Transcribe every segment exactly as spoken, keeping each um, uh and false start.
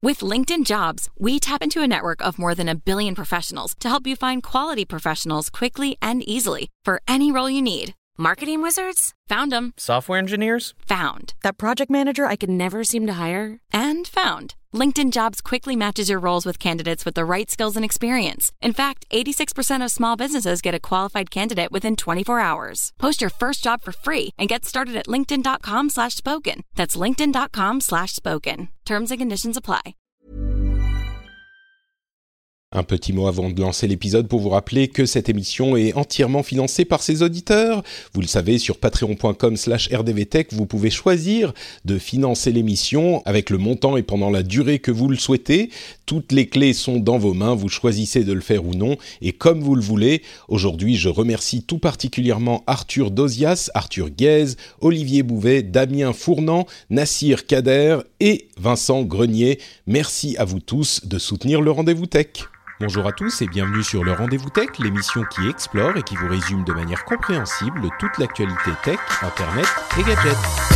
With LinkedIn Jobs, we tap into a network of more than a billion professionals to help you find quality professionals quickly and easily for any role you need. Marketing wizards? Found them. Software engineers? Found. That project manager I could never seem to hire? And found. LinkedIn Jobs quickly matches your roles with candidates with the right skills and experience. In fact, eighty-six percent of small businesses get a qualified candidate within twenty-four hours. Post your first job for free and get started at linkedin.com slash spoken. That's linkedin.com slash spoken. Terms and conditions apply. Un petit mot avant de lancer l'épisode pour vous rappeler que cette émission est entièrement financée par ses auditeurs. Vous le savez, sur patreon.com slash rdvtech, vous pouvez choisir de financer l'émission avec le montant et pendant la durée que vous le souhaitez. Toutes les clés sont dans vos mains, vous choisissez de le faire ou non, et comme vous le voulez. Aujourd'hui, je remercie tout particulièrement Arthur Dozias, Arthur Guèze, Olivier Bouvet, Damien Fournant, Nassir Kader et Vincent Grenier. Merci à vous tous de soutenir le Rendez-vous Tech. Bonjour à tous et bienvenue sur le Rendez-vous Tech, l'émission qui explore et qui vous résume de manière compréhensible toute l'actualité tech, internet et gadgets.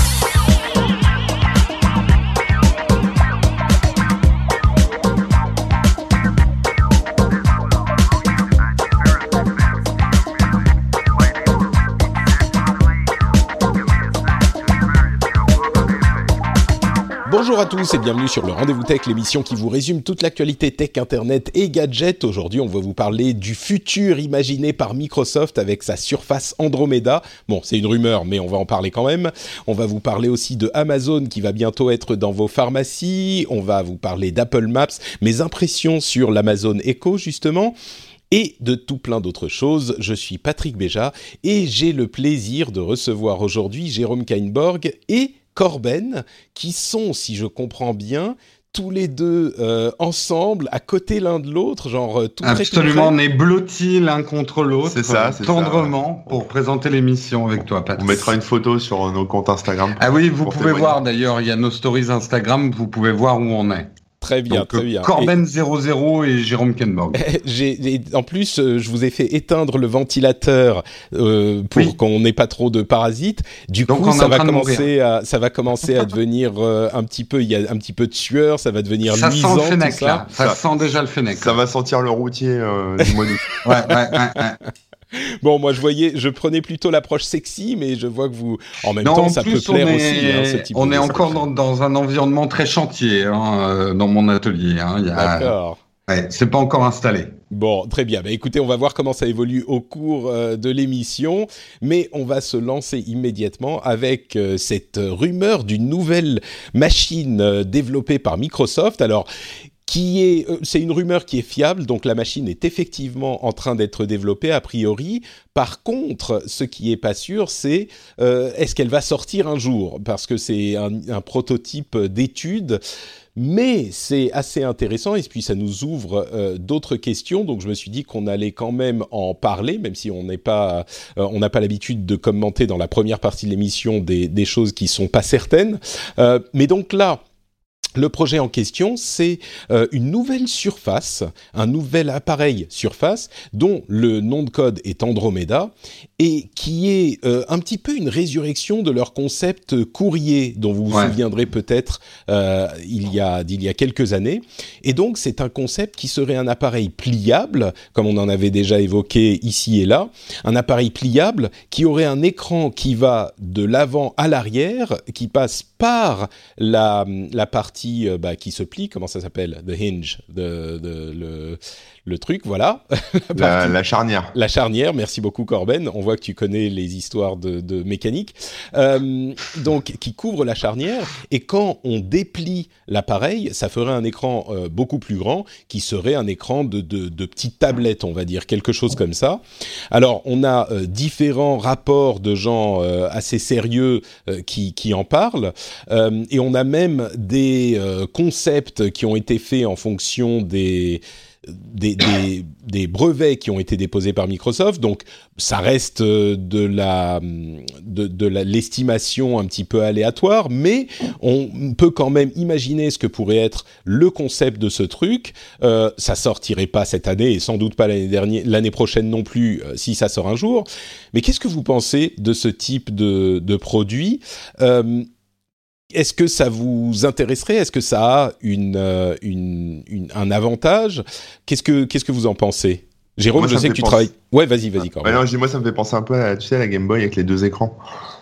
Bonjour à tous et bienvenue sur le Rendez-vous Tech, l'émission qui vous résume toute l'actualité tech, internet et gadgets. Aujourd'hui, on va vous parler du futur imaginé par Microsoft avec sa Surface Andromeda. Bon, c'est une rumeur, mais on va en parler quand même. On va vous parler aussi de Amazon qui va bientôt être dans vos pharmacies. On va vous parler d'Apple Maps, mes impressions sur l'Amazon Echo justement. Et de tout plein d'autres choses. Je suis Patrick Béja et j'ai le plaisir de recevoir aujourd'hui Jérôme Kainborg et Corben, qui sont, si je comprends bien, tous les deux euh, ensemble, à côté l'un de l'autre, genre tout près. Absolument, on est blottis l'un contre l'autre, c'est ça, c'est tendrement, ça. pour présenter l'émission avec toi, Patrick. On mettra une photo sur nos comptes Instagram. Ah oui, vous pouvez témoigner. voir d'ailleurs, il y a nos stories Instagram, vous pouvez voir où on est. Très bien, Donc, très bien. Corben et... zéro zéro et Jérôme Kainborg. J'ai, et en plus, euh, je vous ai fait éteindre le ventilateur euh, pour oui. qu'on n'ait pas trop de parasites. Du Donc coup, ça va, commencer à, ça va commencer à devenir euh, un petit peu, il y a un petit peu de sueur, ça va devenir ça luisant, sent le fennec, tout ça. Là. Ça, ça sent déjà le fennec. Ça là. va sentir le routier euh, du mois d'août. ouais, ouais, ouais, ouais. Bon, moi je voyais, je prenais plutôt l'approche sexy, mais je vois que vous, en même non, temps, en ça plus, peut plaire est, aussi. Hein, ce type on de est encore dans, dans un environnement très chantier, hein, dans mon atelier. Hein, il y a, D'accord. Ouais, c'est pas encore installé. Bon, très bien. Bah, écoutez, on va voir comment ça évolue au cours euh, de l'émission, mais on va se lancer immédiatement avec euh, cette rumeur d'une nouvelle machine euh, développée par Microsoft. Alors, qui est, euh, c'est une rumeur qui est fiable, donc la machine est effectivement en train d'être développée a priori. Par contre, ce qui est pas sûr, c'est euh, est-ce qu'elle va sortir un jour, parce que c'est un, un prototype d'étude. Mais c'est assez intéressant et puis ça nous ouvre euh, d'autres questions. Donc je me suis dit qu'on allait quand même en parler, même si on n'est pas, euh, on n'a pas l'habitude de commenter dans la première partie de l'émission des, des choses qui sont pas certaines. Euh, mais donc là. Le projet en question, c'est euh, une nouvelle surface, un nouvel appareil surface dont le nom de code est Andromeda et qui est euh, un petit peu une résurrection de leur concept courrier dont vous vous ouais. souviendrez peut-être euh, il y a, d'il y a quelques années. Et donc, c'est un concept qui serait un appareil pliable, comme on en avait déjà évoqué ici et là, un appareil pliable qui aurait un écran qui va de l'avant à l'arrière, qui passe par la, la partie Bah, qui se plie, comment ça s'appelle? The hinge, de, de, le, le truc, voilà. la, la charnière. La charnière, merci beaucoup Corben, on voit que tu connais les histoires de, de mécanique. Euh, donc, qui couvre la charnière, et quand on déplie l'appareil, ça ferait un écran euh, beaucoup plus grand, qui serait un écran de, de, de petite tablette, on va dire, quelque chose comme ça. Alors, on a euh, différents rapports de gens euh, assez sérieux euh, qui, qui en parlent, euh, et on a même des euh, concepts qui ont été faits en fonction des Des, des, des brevets qui ont été déposés par Microsoft, donc ça reste de la de, de la, l'estimation un petit peu aléatoire, mais on peut quand même imaginer ce que pourrait être le concept de ce truc. Euh, ça sortirait pas cette année et sans doute pas l'année dernière, l'année prochaine non plus, euh, si ça sort un jour. Mais qu'est-ce que vous pensez de ce type de, de produit ? euh, est-ce que ça vous intéresserait ? Est-ce que ça a une, une, une, un avantage ? Qu'est-ce que, qu'est-ce que vous en pensez ? Jérôme, moi, je sais que tu penser... travailles... Ouais, vas-y, vas-y. Ah, bah non, je dis, moi, ça me fait penser un peu à, tu sais, à la Game Boy avec les deux écrans.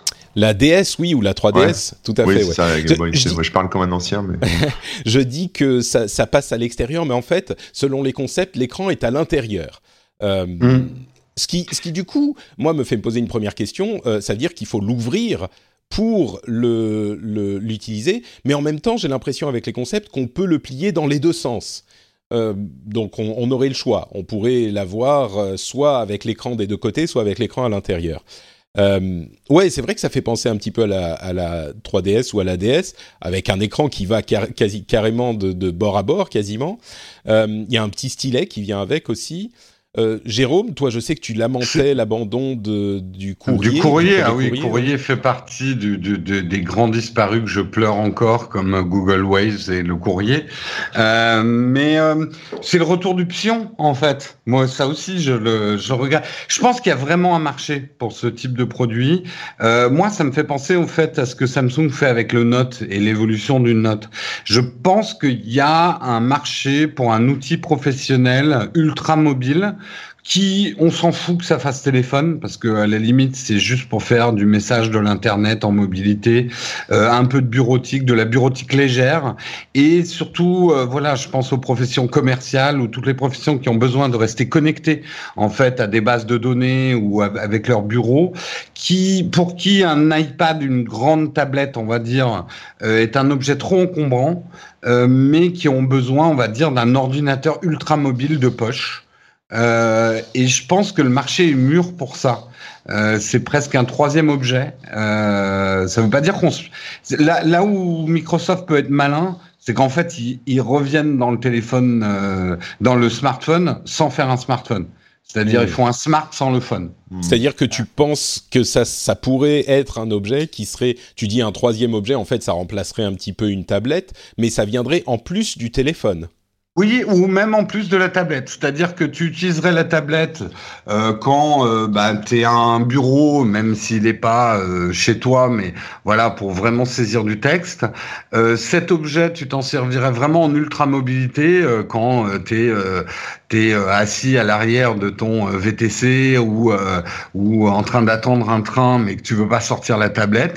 La D S, oui, ou la trois D S, ouais. Tout à oui, fait. C'est ouais. ça, la Game Boy. Je, je dis... Moi, je parle comme un ancien, mais... je dis que ça, ça passe à l'extérieur, mais en fait, selon les concepts, l'écran est à l'intérieur. Euh, mm. ce, qui, ce qui, du coup, moi, me fait me poser une première question. Euh, ça veut dire qu'il faut l'ouvrir pour le, le, l'utiliser, mais en même temps, j'ai l'impression avec les concepts qu'on peut le plier dans les deux sens. Euh, donc on, on aurait le choix, on pourrait l'avoir euh, soit avec l'écran des deux côtés, soit avec l'écran à l'intérieur. Euh, ouais, c'est vrai que ça fait penser un petit peu à la, à la trois D S ou à la D S, avec un écran qui va car, quasi, carrément de, de bord à bord, quasiment. Il euh, y a un petit stylet qui vient avec aussi. Euh, Jérôme, toi, je sais que tu lamentais l'abandon de, du courrier. Du courrier, du ah oui, courrier, courrier ouais. fait partie du, du, du, des grands disparus que je pleure encore, comme Google Waves et le courrier. Euh, mais euh, c'est le retour du pion, en fait. Moi, ça aussi, je le, je regarde. Je pense qu'il y a vraiment un marché pour ce type de produit. Euh, moi, ça me fait penser au fait à ce que Samsung fait avec le Note et l'évolution du Note. Je pense qu'il y a un marché pour un outil professionnel ultra mobile qui, on s'en fout que ça fasse téléphone, parce que à la limite, c'est juste pour faire du message de l'internet en mobilité, euh, un peu de bureautique, de la bureautique légère, et surtout, euh, voilà, je pense aux professions commerciales ou toutes les professions qui ont besoin de rester connectées, en fait, à des bases de données ou à, avec leur bureau, qui, pour qui un iPad, une grande tablette, on va dire, euh, est un objet trop encombrant, euh, mais qui ont besoin, on va dire, d'un ordinateur ultra mobile de poche. Euh, et je pense que le marché est mûr pour ça. Euh, c'est presque un troisième objet. Euh, ça veut pas dire qu'on se... là, là où Microsoft peut être malin, c'est qu'en fait ils, ils reviennent dans le téléphone, euh, dans le smartphone, sans faire un smartphone. C'est-à-dire mmh. ils font un smart sans le phone. C'est-à-dire que tu penses que ça, ça pourrait être un objet qui serait, tu dis un troisième objet, en fait ça remplacerait un petit peu une tablette, mais ça viendrait en plus du téléphone. Oui, ou même en plus de la tablette. C'est-à-dire que tu utiliserais la tablette euh, quand euh, bah, tu es à un bureau, même s'il n'est pas euh, chez toi, mais voilà, pour vraiment saisir du texte. Euh, cet objet, tu t'en servirais vraiment en ultra-mobilité euh, quand euh, tu es euh, t'es, euh, assis à l'arrière de ton euh, V T C ou, euh, ou en train d'attendre un train, mais que tu veux pas sortir la tablette.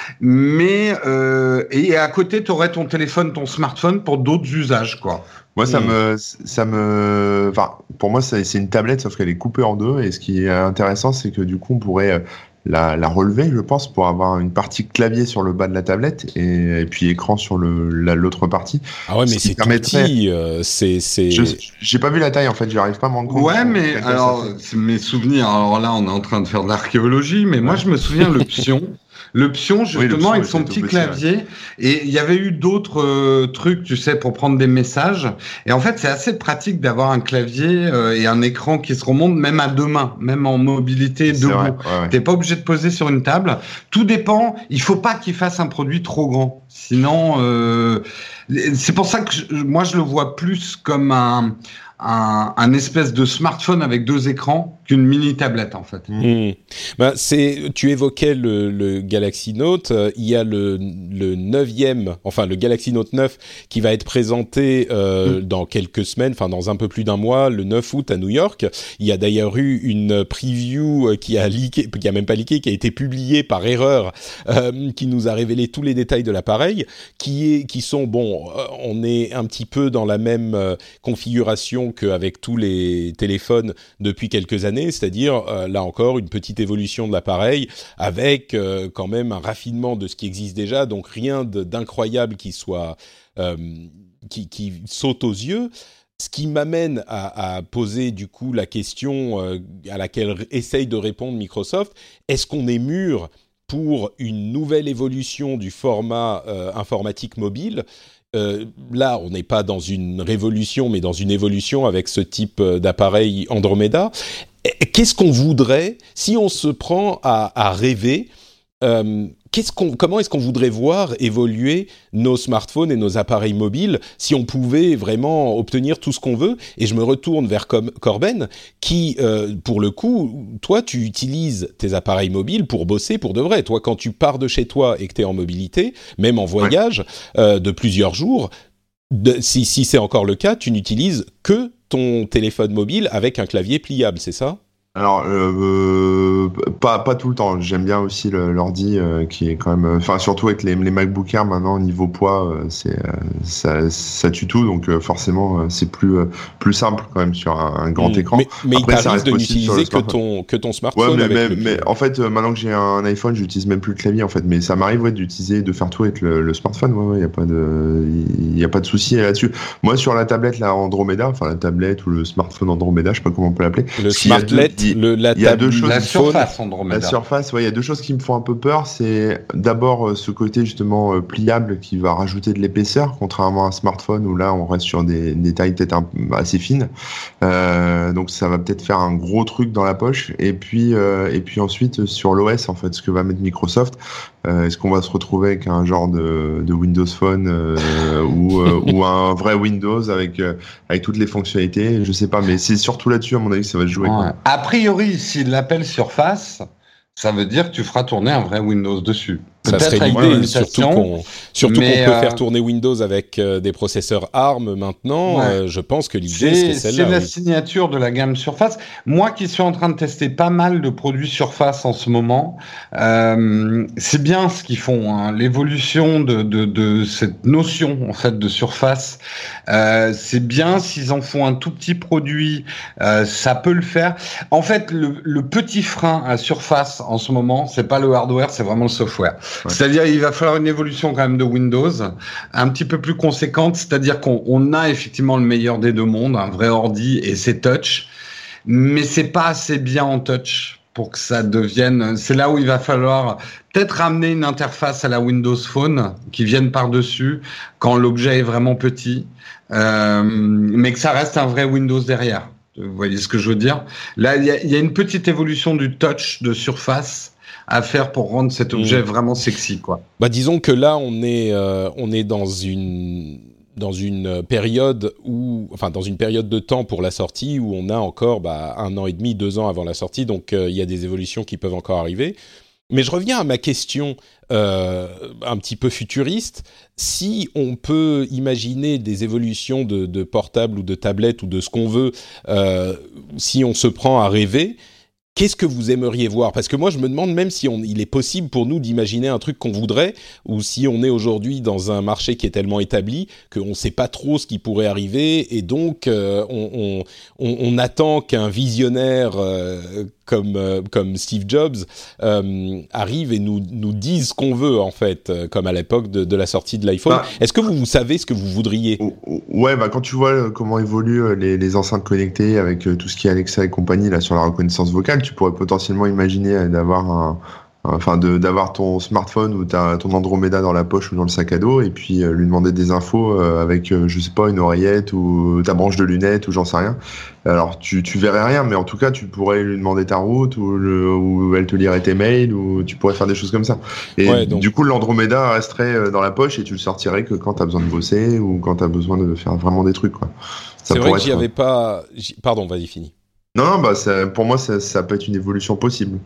Mais euh, et à côté, tu aurais ton téléphone, ton smartphone pour d'autres usages, quoi. Moi, ça mmh. me, ça me, enfin, pour moi, c'est, c'est une tablette, sauf qu'elle est coupée en deux. Et ce qui est intéressant, c'est que du coup, on pourrait la, la relever, je pense, pour avoir une partie clavier sur le bas de la tablette et, et puis écran sur le, la, l'autre partie. Ah ouais, mais c'est tout petit. Euh, c'est, c'est. Je, j'ai pas vu la taille en fait. J'arrive pas à m'en rendre compte. Ouais, mais alors, mes souvenirs. Alors là, on est en train de faire de l'archéologie, mais ouais. moi, je me souviens le Psion. Le Psion, justement, oui, le Psion, avec son petit clavier. Ouais. Et il y avait eu d'autres euh, trucs, tu sais, pour prendre des messages. Et en fait, c'est assez pratique d'avoir un clavier euh, et un écran qui se remonte même à deux mains, même en mobilité debout. Ouais, ouais. T'es pas obligé de poser sur une table. Tout dépend. Il faut pas qu'il fasse un produit trop grand. Sinon, euh, c'est pour ça que je, moi, je le vois plus comme un... Un, un espèce de smartphone avec deux écrans qu'une mini tablette en fait. Mmh. Ben, c'est, tu évoquais le, le Galaxy Note, euh, il y a le, le neuvième, enfin le Galaxy Note neuf qui va être présenté euh, mmh. dans quelques semaines, enfin dans un peu plus d'un mois, le neuf août à New York. Il y a d'ailleurs eu une preview qui a leaké, qui a même pas leaké, qui a été publiée par erreur, euh, qui nous a révélé tous les détails de l'appareil, qui est, qui sont bon, euh, on est un petit peu dans la même euh, configuration qu'avec tous les téléphones depuis quelques années, c'est-à-dire, euh, là encore, une petite évolution de l'appareil avec euh, quand même un raffinement de ce qui existe déjà, donc rien de, d'incroyable qui soit, euh, qui, qui saute aux yeux. Ce qui m'amène à, à poser du coup la question euh, à laquelle essaye de répondre Microsoft, est-ce qu'on est mûr pour une nouvelle évolution du format euh, informatique mobile ? Euh, là, on n'est pas dans une révolution, mais dans une évolution avec ce type d'appareil Andromeda. Qu'est-ce qu'on voudrait, si on se prend à, à rêver, euh, qu'est-ce qu'on, comment est-ce qu'on voudrait voir évoluer nos smartphones et nos appareils mobiles si on pouvait vraiment obtenir tout ce qu'on veut? Et je me retourne vers Com- Corben, qui, euh, pour le coup, toi, tu utilises tes appareils mobiles pour bosser pour de vrai. Toi, quand tu pars de chez toi et que tu es en mobilité, même en voyage, ouais. euh, de plusieurs jours, de, si, si c'est encore le cas, tu n'utilises que ton téléphone mobile avec un clavier pliable, c'est ça? Alors, euh, pas pas tout le temps. J'aime bien aussi le, l'ordi euh, qui est quand même, enfin surtout avec les, les MacBook Air maintenant au niveau poids, euh, c'est euh, ça ça tue tout, donc euh, forcément euh, c'est plus euh, plus simple quand même sur un, un grand mmh. écran. Mais, mais Après, il t'arrive de n'utiliser que ton que ton smartphone. Ouais, mais, avec mais, le mais en fait euh, maintenant que j'ai un iPhone, j'utilise même plus le clavier en fait. Mais ça m'arrive ouais d'utiliser, de faire tout avec le, le smartphone. Ouais, ouais, y a pas de il y a pas de souci là-dessus. Moi sur la tablette la Andromeda, enfin la tablette ou le smartphone Andromeda, je sais pas comment on peut l'appeler. Le smartlet. Le, la il y a deux choses. La surface Andromeda. La surface, ouais, il y a deux choses qui me font un peu peur. C'est d'abord euh, ce côté justement euh, pliable qui va rajouter de l'épaisseur, contrairement à un smartphone où là on reste sur des, des tailles peut-être un, assez fines. Euh, donc ça va peut-être faire un gros truc dans la poche. Et puis euh, et puis ensuite sur l'O S en fait, ce que va mettre Microsoft. Euh, est-ce qu'on va se retrouver avec un genre de, de Windows Phone euh, ou euh, ou un vrai Windows avec euh, avec toutes les fonctionnalités? Je sais pas, mais c'est surtout là-dessus à mon avis que ça va se jouer. Ouais. Quoi. A priori, s'il l'appelle Surface, ça veut dire que tu feras tourner un vrai Windows dessus. Ça Peut-être serait l'idée, surtout qu'on, surtout qu'on peut euh, faire tourner Windows avec euh, des processeurs A R M maintenant. Ouais. Euh, je pense que l'idée c'est, serait celle-là. C'est la oui. signature de la gamme Surface. Moi qui suis en train de tester pas mal de produits Surface en ce moment, euh, c'est bien ce qu'ils font. Hein. L'évolution de, de, de cette notion en fait de Surface, euh, c'est bien s'ils en font un tout petit produit, euh, ça peut le faire. En fait, le, le petit frein à Surface en ce moment, c'est pas le hardware, c'est vraiment le software. Ouais. C'est-à-dire, il va falloir une évolution quand même de Windows, un petit peu plus conséquente. C'est-à-dire qu'on on a effectivement le meilleur des deux mondes, un vrai ordi et c'est touch, mais c'est pas assez bien en touch pour que ça devienne. C'est là où il va falloir peut-être ramener une interface à la Windows Phone qui vienne par-dessus quand l'objet est vraiment petit, euh, mais que ça reste un vrai Windows derrière. Vous voyez ce que je veux dire? Là, il y a, y a une petite évolution du touch de Surface à faire pour rendre cet objet mmh. vraiment sexy, quoi. Bah, disons que là, on est, euh, on est dans une, dans une période où, enfin, dans une période de temps pour la sortie où on a encore, bah, un an et demi, deux ans avant la sortie, donc il euh, y a des évolutions qui peuvent encore arriver. Mais je reviens à ma question euh, un petit peu futuriste. Si on peut imaginer des évolutions de, de portables ou de tablettes ou de ce qu'on veut, euh, si on se prend à rêver, qu'est-ce que vous aimeriez voir? Parce que moi, je me demande même si on, il est possible pour nous d'imaginer un truc qu'on voudrait, ou si on est aujourd'hui dans un marché qui est tellement établi qu'on ne sait pas trop ce qui pourrait arriver, et donc euh, on, on, on attend qu'un visionnaire euh, comme, euh, comme Steve Jobs euh, arrive et nous, nous dise ce qu'on veut, en fait, euh, comme à l'époque de, de la sortie de l'iPhone. Bah, Est-ce que vous, vous savez ce que vous voudriez? Ouais, bah quand tu vois comment évoluent les, les enceintes connectées avec tout ce qui est Alexa et compagnie là sur la reconnaissance vocale, tu pourrais potentiellement imaginer d'avoir un, enfin de d'avoir ton smartphone ou ta, ton Andromeda dans la poche ou dans le sac à dos et puis euh, lui demander des infos euh, avec euh, je sais pas une oreillette ou ta branche de lunettes ou j'en sais rien. Alors tu tu verrais rien, mais en tout cas tu pourrais lui demander ta route ou, le, ou elle te lirait tes mails ou tu pourrais faire des choses comme ça. Et ouais, donc... du coup l'Andromeda resterait dans la poche et tu le sortirais que quand t'as besoin de bosser ou quand t'as besoin de faire vraiment des trucs quoi. Ça C'est vrai que j'y être... avais pas. J'y... Pardon, vas-y fini. Non, non, bah ça, pour moi, ça, ça peut être une évolution possible.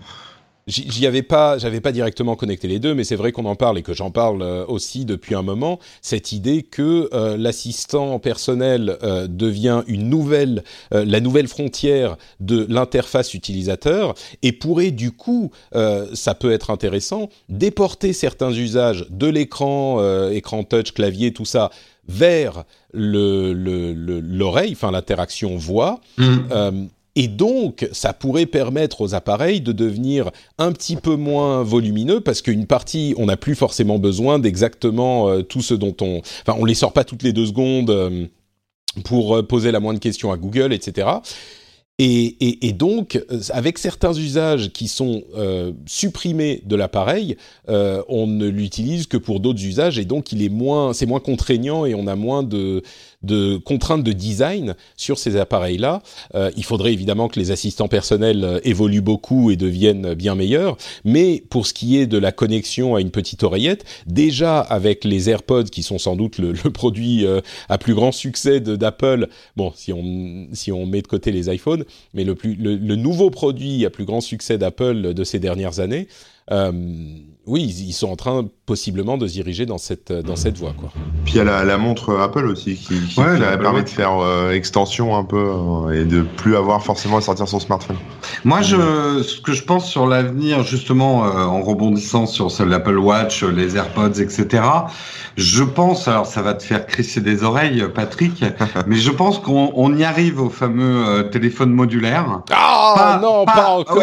J'y avais pas, j'avais pas directement connecté les deux, mais c'est vrai qu'on en parle et que j'en parle euh, aussi depuis un moment. Cette idée que euh, l'assistant personnel euh, devient une nouvelle, euh, la nouvelle frontière de l'interface utilisateur et pourrait du coup, euh, ça peut être intéressant, déporter certains usages de l'écran, euh, écran touch, clavier, tout ça, vers le, le, le l'oreille, enfin l'interaction voix. Mmh. Euh, Et donc, ça pourrait permettre aux appareils de devenir un petit peu moins volumineux parce qu'une partie, on n'a plus forcément besoin d'exactement euh, tout ce dont on... Enfin, on les sort pas toutes les deux secondes euh, pour euh, poser la moindre question à Google, et cetera. Et, et, et donc, avec certains usages qui sont euh, supprimés de l'appareil, euh, on ne l'utilise que pour d'autres usages et donc il est moins, c'est moins contraignant et on a moins de, de contraintes de design sur ces appareils-là. Euh, il faudrait évidemment que les assistants personnels euh, évoluent beaucoup et deviennent bien meilleurs, mais pour ce qui est de la connexion à une petite oreillette, déjà avec les AirPods qui sont sans doute le, le produit euh, à plus grand succès de, d'Apple, bon, si on, si on met de côté les iPhones, mais le, plus, le, le nouveau produit à plus grand succès d'Apple de ces dernières années, euh, oui, ils sont en train possiblement de se diriger dans cette, dans cette voie, quoi. Puis il y a la, la montre Apple aussi qui, qui ouais, permet bah, de faire euh, extension un peu euh, et de plus avoir forcément à sortir son smartphone. Moi, je, ce que je pense sur l'avenir, justement, euh, en rebondissant sur l'Apple Watch, les AirPods, et cetera, je pense, alors ça va te faire crisser des oreilles, Patrick, mais je pense qu'on on y arrive au fameux euh, téléphone modulaire. Ah pas, non, pas, pas encore. Oui,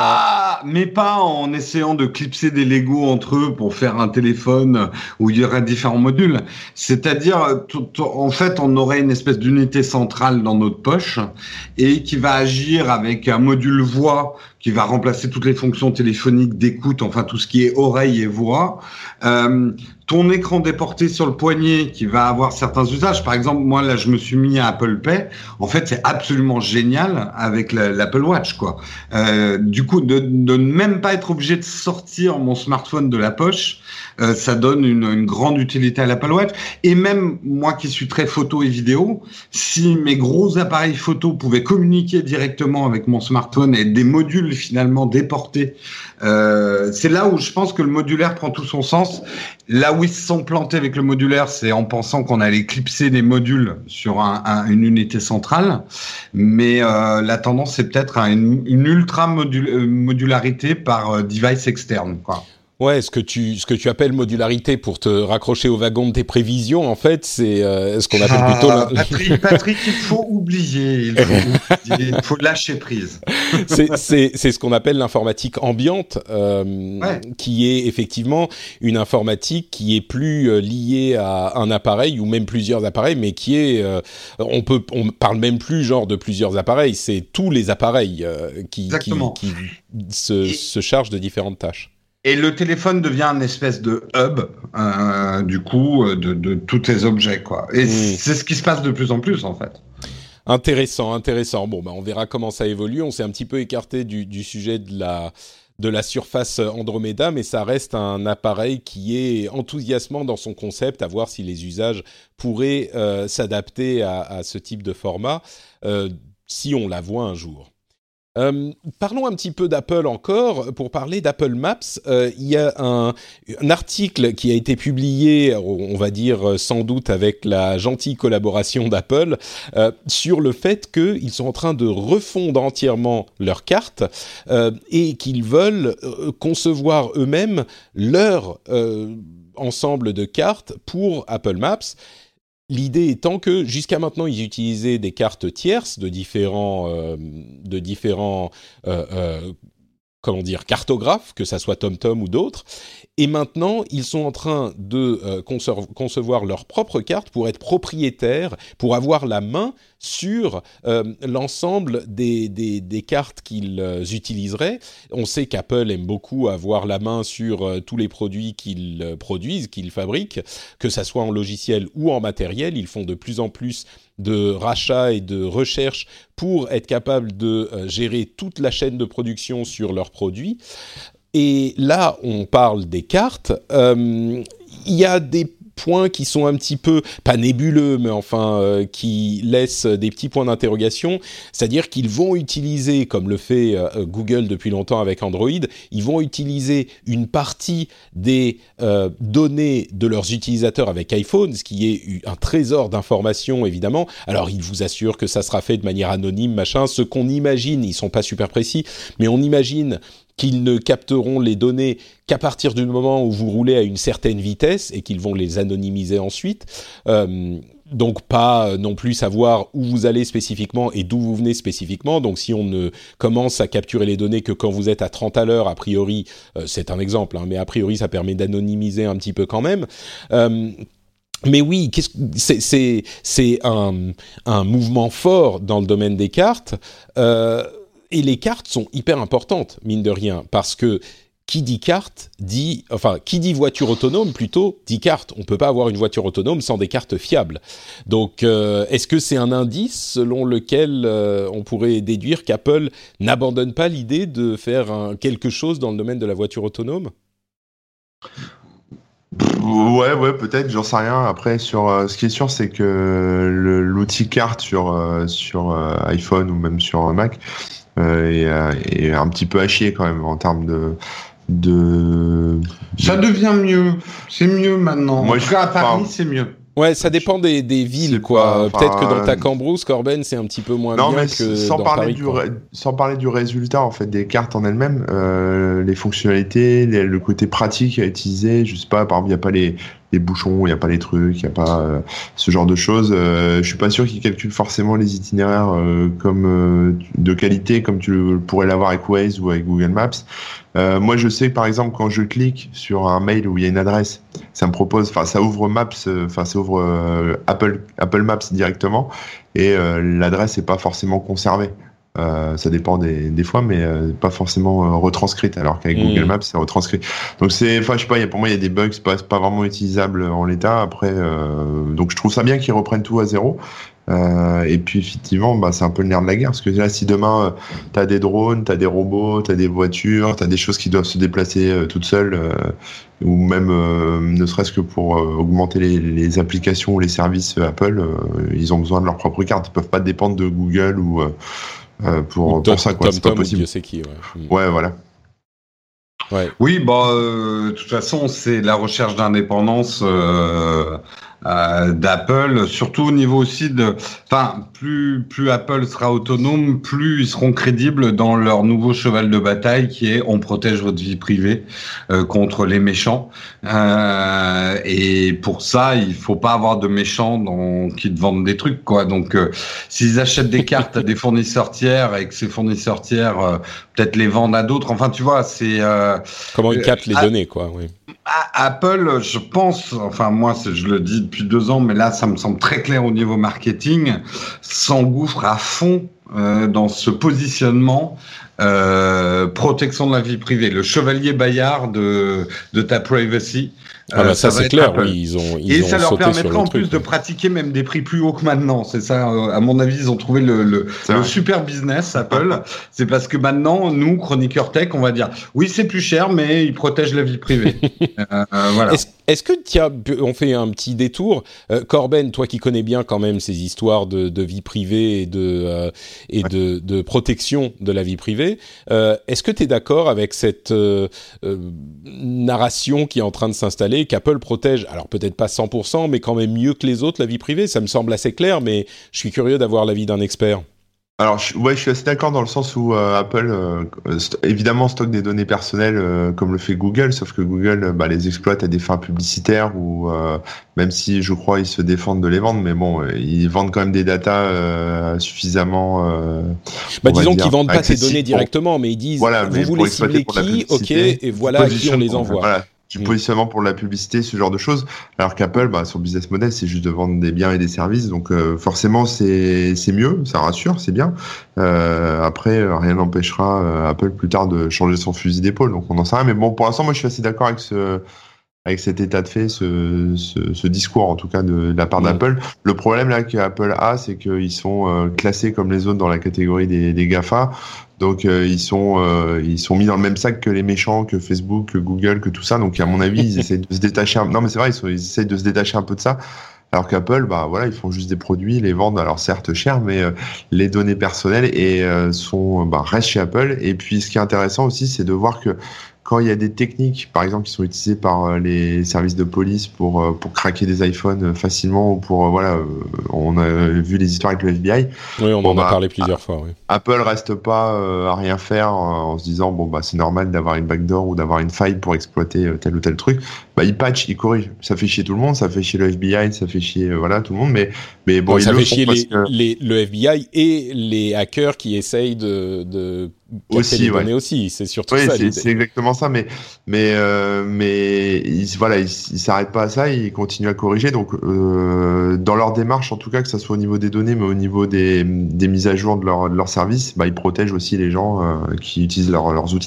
ah, mais pas en essayant de clipser des Lego entre eux pour faire un téléphone où il y aurait différents modules. C'est-à-dire, tout, tout, en fait, on aurait une espèce d'unité centrale dans notre poche et qui va agir avec un module voix qui va remplacer toutes les fonctions téléphoniques d'écoute, enfin tout ce qui est oreille et voix. Euh, ton écran déporté sur le poignet qui va avoir certains usages. Par exemple, moi là, je me suis mis à Apple Pay. En fait, c'est absolument génial avec la, l'Apple Watch, quoi. Euh, du coup, de, de ne même pas être obligé de sortir mon smartphone de la poche, euh, ça donne une, une grande utilité à l'Apple Watch. Et même moi qui suis très photo et vidéo, si mes gros appareils photo pouvaient communiquer directement avec mon smartphone et des modules finalement déportés, euh, c'est là où je pense que le modulaire prend tout son sens. Là où ils se sont plantés avec le modulaire, c'est en pensant qu'on allait clipser des modules sur un, un, une unité centrale. Mais euh, la tendance, c'est peut-être à une, une ultra modul- modularité par euh, device externe, quoi. Ouais, ce que tu ce que tu appelles modularité pour te raccrocher au wagon de tes prévisions, en fait, c'est euh, ce qu'on appelle ah, plutôt. La... Patrick, Patrick, il faut oublier, il faut, oublier, il faut lâcher prise. c'est c'est c'est ce qu'on appelle l'informatique ambiante, euh, ouais. qui est effectivement une informatique qui est plus euh, liée à un appareil ou même plusieurs appareils, mais qui est euh, on peut on parle même plus genre de plusieurs appareils, c'est tous les appareils euh, qui, qui qui se Et... se chargent de différentes tâches. Et le téléphone devient une espèce de hub, euh, du coup, de, de tous tes objets, quoi. Et mmh. c'est ce qui se passe de plus en plus, en fait. Intéressant, intéressant. Bon, bah, on verra comment ça évolue. On s'est un petit peu écarté du, du sujet de la, de la surface Andromeda, mais ça reste un appareil qui est enthousiasmant dans son concept, à voir si les usages pourraient euh, s'adapter à, à ce type de format, euh, si on la voit un jour. Euh, parlons un petit peu d'Apple encore. Pour parler d'Apple Maps, euh, il y a un, un article qui a été publié, on va dire sans doute avec la gentille collaboration d'Apple, euh, sur le fait qu'ils sont en train de refondre entièrement leurs cartes euh, et qu'ils veulent euh, concevoir eux-mêmes leur euh, ensemble de cartes pour Apple Maps. L'idée étant que jusqu'à maintenant, ils utilisaient des cartes tierces de différents, euh, de différents, euh, euh, comment dire, cartographes, que ça soit TomTom ou d'autres. Et maintenant, ils sont en train de euh, concevoir, concevoir leurs propres cartes pour être propriétaires, pour avoir la main sur euh, l'ensemble des, des, des cartes qu'ils euh, utiliseraient. On sait qu'Apple aime beaucoup avoir la main sur euh, tous les produits qu'ils euh, produisent, qu'ils fabriquent, que ça soit en logiciel ou en matériel. Ils font de plus en plus de rachats et de recherches pour être capables de euh, gérer toute la chaîne de production sur leurs produits. Et là, on parle des cartes. Euh, il y a des points qui sont un petit peu, pas nébuleux, mais enfin, euh, qui laissent des petits points d'interrogation. C'est-à-dire qu'ils vont utiliser, comme le fait euh, Google depuis longtemps avec Android, ils vont utiliser une partie des euh, données de leurs utilisateurs avec iPhone, ce qui est un trésor d'informations, évidemment. Alors, ils vous assurent que ça sera fait de manière anonyme, machin. Ce qu'on imagine, ils sont pas super précis, mais on imagine qu'ils ne capteront les données qu'à partir du moment où vous roulez à une certaine vitesse et qu'ils vont les anonymiser ensuite. Euh, donc pas non plus savoir où vous allez spécifiquement et d'où vous venez spécifiquement. Donc si on ne commence à capturer les données que quand vous êtes à trente à l'heure, a priori, euh, c'est un exemple, hein, mais a priori ça permet d'anonymiser un petit peu quand même. Euh, Mais oui, qu'est-ce, c'est, c'est, c'est un, un mouvement fort dans le domaine des cartes. Euh, Et les cartes sont hyper importantes, mine de rien, parce que qui dit carte dit, enfin, qui dit voiture autonome plutôt dit carte. On peut pas avoir une voiture autonome sans des cartes fiables. Donc, euh, est-ce que c'est un indice selon lequel euh, on pourrait déduire qu'Apple n'abandonne pas l'idée de faire un, quelque chose dans le domaine de la voiture autonome ? Ouais, ouais, peut-être, j'en sais rien. Après, sur euh, ce qui est sûr, c'est que le, l'outil carte sur euh, sur euh, iPhone ou même sur Mac euh, est, euh, est un petit peu à chier quand même en termes de de. Ça devient mieux, c'est mieux maintenant. Moi, en tout cas, à Paris, enfin, c'est mieux. Ouais, ça dépend des, des villes, c'est quoi. pas, Peut-être que dans enfin, ta Cambrousse, Corben, c'est un petit peu moins non, bien mais que sans dans parler Paris, du quoi. ré- sans parler du résultat en fait des cartes en elles-mêmes, euh, les fonctionnalités, les- le côté pratique à utiliser. Je sais pas, par exemple, il y a pas les les bouchons, il y a pas les trucs, il y a pas euh, ce genre de choses. Euh, je suis pas sûr qu'ils calculent forcément les itinéraires euh, comme euh, de qualité comme tu le- pourrais l'avoir avec Waze ou avec Google Maps. Euh, moi, je sais que par exemple, quand je clique sur un mail où il y a une adresse, ça me propose, enfin, ça ouvre Maps, enfin, ça ouvre euh, Apple Apple Maps directement, et euh, l'adresse n'est pas forcément conservée. Euh, ça dépend des, des fois, mais euh, pas forcément euh, retranscrite, alors qu'avec Mmh. Google Maps, c'est retranscrit. Donc c'est, enfin, je sais pas, il y a, pour moi, il y a des bugs, c'est pas, c'est pas vraiment utilisable en l'état. Après, euh, donc je trouve ça bien qu'ils reprennent tout à zéro. Euh, et puis effectivement, bah, c'est un peu le nerf de la guerre, parce que là, si demain euh, t'as des drones, t'as des robots, t'as des voitures, t'as des choses qui doivent se déplacer euh, toutes seules, euh, ou même euh, ne serait-ce que pour euh, augmenter les, les applications ou les services euh, Apple, euh, ils ont besoin de leur propre carte. Ils peuvent pas dépendre de Google ou euh, euh, pour, Ou pour ça, quoi. Tom, C'est pas Tom, ou possible. Dieu sait qui, ouais. Mm. Ouais, voilà. Ouais. Oui, bah, euh, de toute façon, c'est la recherche d'indépendance euh, euh, d'Apple, surtout au niveau aussi de, enfin, plus plus Apple sera autonome, plus ils seront crédibles dans leur nouveau cheval de bataille qui est on protège votre vie privée euh, contre les méchants. Euh, et pour ça, il faut pas avoir de méchants dans, qui te vendent des trucs, quoi. Donc, euh, s'ils achètent des cartes à des fournisseurs tiers et que ces fournisseurs tiers euh, peut-être les vendent à d'autres, enfin, tu vois, c'est euh, Comment ils captent les euh, données, quoi. Oui. Apple, je pense, enfin moi c'est, je le dis depuis deux ans, mais là ça me semble très clair au niveau marketing, s'engouffre à fond euh, dans ce positionnement euh, protection de la vie privée, le chevalier Bayard de, de ta privacy. Ah bah Euh, ça, va c'est être clair, Apple. oui, ils ont ils Et ont ça leur sauté sur permettra le en truc, plus de ouais. pratiquer même des prix plus hauts que maintenant. C'est ça, euh, à mon avis, ils ont trouvé le, le, C'est le vrai. super business, Apple. C'est parce que maintenant, nous, chroniqueurs tech, on va dire, oui, c'est plus cher, mais ils protègent la vie privée. euh, euh, voilà. Est-ce, est-ce que, tiens, on fait un petit détour. Euh, Corben, toi qui connais bien quand même ces histoires de, de vie privée et, de, euh, et Ouais. de, de protection de la vie privée, euh, est-ce que tu es d'accord avec cette euh, euh, narration qui est en train de s'installer, qu'Apple protège, alors peut-être pas cent pour cent, mais quand même mieux que les autres, la vie privée? Ça me semble assez clair, mais je suis curieux d'avoir l'avis d'un expert. Alors, je, ouais, je suis assez d'accord dans le sens où euh, Apple, euh, st- évidemment, stocke des données personnelles euh, comme le fait Google, sauf que Google euh, bah, les exploite à des fins publicitaires ou euh, même si je crois ils se défendent de les vendre, mais bon, euh, ils vendent quand même des datas euh, suffisamment. Euh, Bah, on va disons dire, qu'ils vendent pas ces accessibles données pour- directement, mais ils disent Voilà, vous mais pour voulez exploiter cibler pour la qui, ok, publicité, et voilà à qui on les positionnement, envoie. Voilà. Du Mm. positionnement pour la publicité, ce genre de choses. Alors qu'Apple, bah, son business model, c'est juste de vendre des biens et des services. Donc euh, forcément, c'est c'est mieux, ça rassure, c'est bien. Euh, après, euh, rien n'empêchera euh, Apple plus tard de changer son fusil d'épaule. Donc on n'en sait rien. Mais bon, pour l'instant, moi, je suis assez d'accord avec ce avec cet état de fait, ce, ce, ce discours en tout cas de, de la part Mm. d'Apple. Le problème là qu'Apple a, c'est qu'ils sont euh, classés comme les autres dans la catégorie des, des GAFA. Donc euh, ils sont euh, ils sont mis dans le même sac que les méchants, que Facebook, que Google, que tout ça. Donc à mon avis, ils essayent de se détacher. Un... Non mais c'est vrai, ils, sont, ils essayent de se détacher un peu de ça. Alors qu'Apple, bah voilà, ils font juste des produits, ils les vendent alors certes cher, mais euh, les données personnelles et euh, sont bah, restent chez Apple. Et puis ce qui est intéressant aussi, c'est de voir que quand il y a des techniques, par exemple, qui sont utilisées par euh, les services de police pour euh, pour craquer des iPhones euh, facilement ou pour euh, voilà, euh, on a vu les histoires avec le F B I. Oui, on Bon, en a bah, parlé plusieurs fois. Oui. Apple reste pas euh, à rien faire euh, en se disant bon bah c'est normal d'avoir une backdoor ou d'avoir une faille pour exploiter euh, tel ou tel truc. Bah ils patchent, ils corrigent. Ça fait chier tout le monde, ça fait chier le F B I, ça fait chier euh, voilà tout le monde. Mais mais bon Donc, ils ça le fait font chier parce les, que les, le F B I et les hackers qui essayent de, de capter Aussi, les ouais. données aussi. C'est surtout oui ça c'est, l'idée. c'est exactement ça. Mais mais euh, mais ils, voilà ils, ils s'arrêtent pas à ça, ils continuent à corriger. Donc euh, dans leur démarche en tout cas que ça soit au niveau des données, mais au niveau des des mises à jour de leur de leur service, bah ils protègent aussi les gens euh, qui utilisent leur, leurs outils.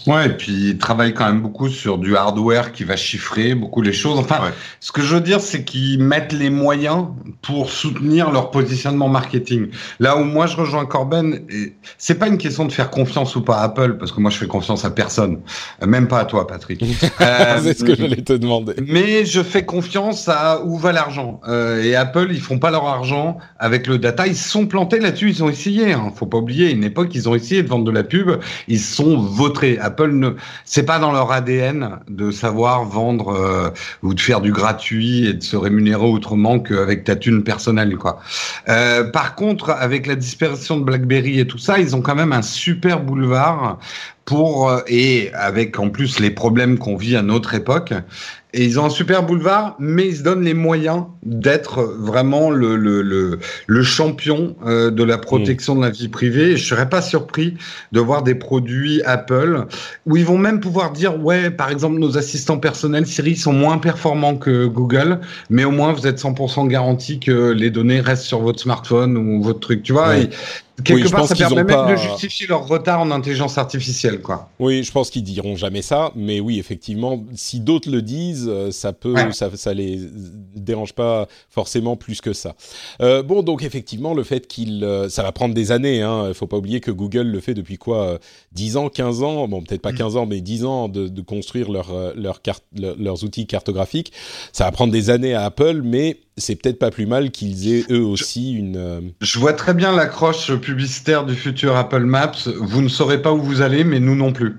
Ouais, et puis ils travaillent quand même beaucoup sur du hardware qui va chiffrer beaucoup les choses. Enfin, ouais. Ce que je veux dire, c'est qu'ils mettent les moyens pour soutenir leur positionnement marketing. Là où moi je rejoins Corben, c'est pas une question de faire confiance ou pas à Apple, parce que moi je fais confiance à personne, même pas à toi, Patrick. euh, c'est ce que j'allais te demander. Mais je fais confiance à où va l'argent. Euh, et Apple, ils font pas leur argent avec le data. Ils se sont plantés là-dessus. Ils ont essayé. Hein. Faut pas oublier, une époque, ils ont essayé de vendre de la pub. Ils se sont vautrés. Apple ne, c'est pas dans leur A D N de savoir vendre euh, ou de faire du gratuit et de se rémunérer autrement qu'avec ta thune personnelle, quoi. Euh, par contre, avec la disparition de BlackBerry et tout ça, ils ont quand même un super boulevard pour euh, et avec en plus les problèmes qu'on vit à notre époque. Et ils ont un super boulevard, mais ils se donnent les moyens d'être vraiment le le le, le champion euh, de la protection mmh. de la vie privée. Et je serais pas surpris de voir des produits Apple où ils vont même pouvoir dire ouais, par exemple, nos assistants personnels Siri sont moins performants que Google, mais au moins vous êtes cent pour cent garanti que les données restent sur votre smartphone ou votre truc. Tu vois. Ouais. Et, quelque oui, part, ça permet même pas... de justifier leur retard en intelligence artificielle, quoi. Oui, je pense qu'ils diront jamais ça, mais oui, effectivement, si d'autres le disent, ça peut, ouais. ça, ça les dérange pas forcément plus que ça. Euh, bon, donc effectivement, le fait qu'il, ça va prendre des années. Hein. Il faut pas oublier que Google le fait depuis quoi, dix ans, quinze ans, bon peut-être pas quinze ans, mais dix ans de, de construire leur, leur carte, leur, leurs outils cartographiques. Ça va prendre des années à Apple, mais c'est peut-être pas plus mal qu'ils aient eux aussi une. Euh... Je vois très bien l'accroche publicitaire du futur Apple Maps. Vous ne saurez pas où vous allez, mais nous non plus.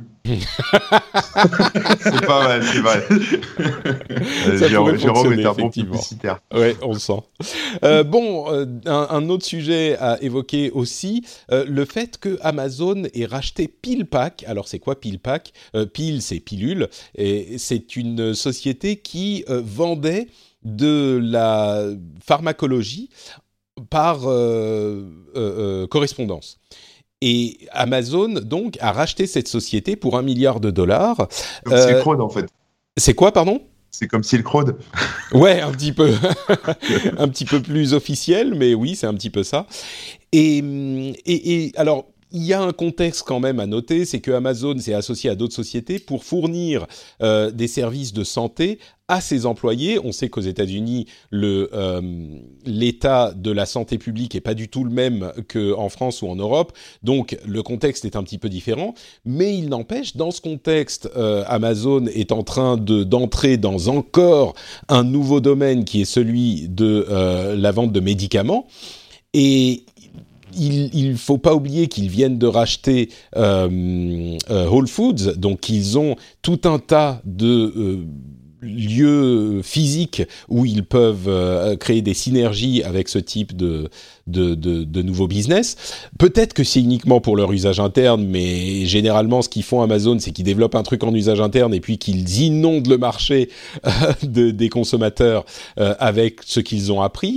C'est pas mal, c'est vrai. Ça Jérôme, Jérôme est un bon publicitaire. Ouais, on le sent. Euh, bon, euh, un, un autre sujet à évoquer aussi, euh, le fait que Amazon ait racheté PillPack. Alors, c'est quoi PillPack ? euh, Pill, c'est pilule, et c'est une société qui euh, vendait de la pharmacologie par euh, euh, euh, correspondance. Et Amazon, donc, a racheté cette société pour un milliard de dollars. Comme euh, Silk Road, en fait. C'est quoi, pardon ? C'est comme Silk Road. Ouais, un petit peu. Un petit peu plus officiel, mais oui, c'est un petit peu ça. Et, et, et alors... il y a un contexte quand même à noter, c'est que Amazon s'est associé à d'autres sociétés pour fournir euh, des services de santé à ses employés. On sait qu'aux États-Unis, le, euh, l'état de la santé publique est pas du tout le même qu'en France ou en Europe, donc le contexte est un petit peu différent. Mais il n'empêche, dans ce contexte, euh, Amazon est en train de, d'entrer dans encore un nouveau domaine qui est celui de euh, la vente de médicaments. Et il ne faut pas oublier qu'ils viennent de racheter euh, euh, Whole Foods, donc ils ont tout un tas de euh, lieux physiques où ils peuvent euh, créer des synergies avec ce type de, de, de, de nouveaux business. Peut-être que c'est uniquement pour leur usage interne, mais généralement ce qu'ils font Amazon, c'est qu'ils développent un truc en usage interne et puis qu'ils inondent le marché euh, de, des consommateurs euh, avec ce qu'ils ont appris.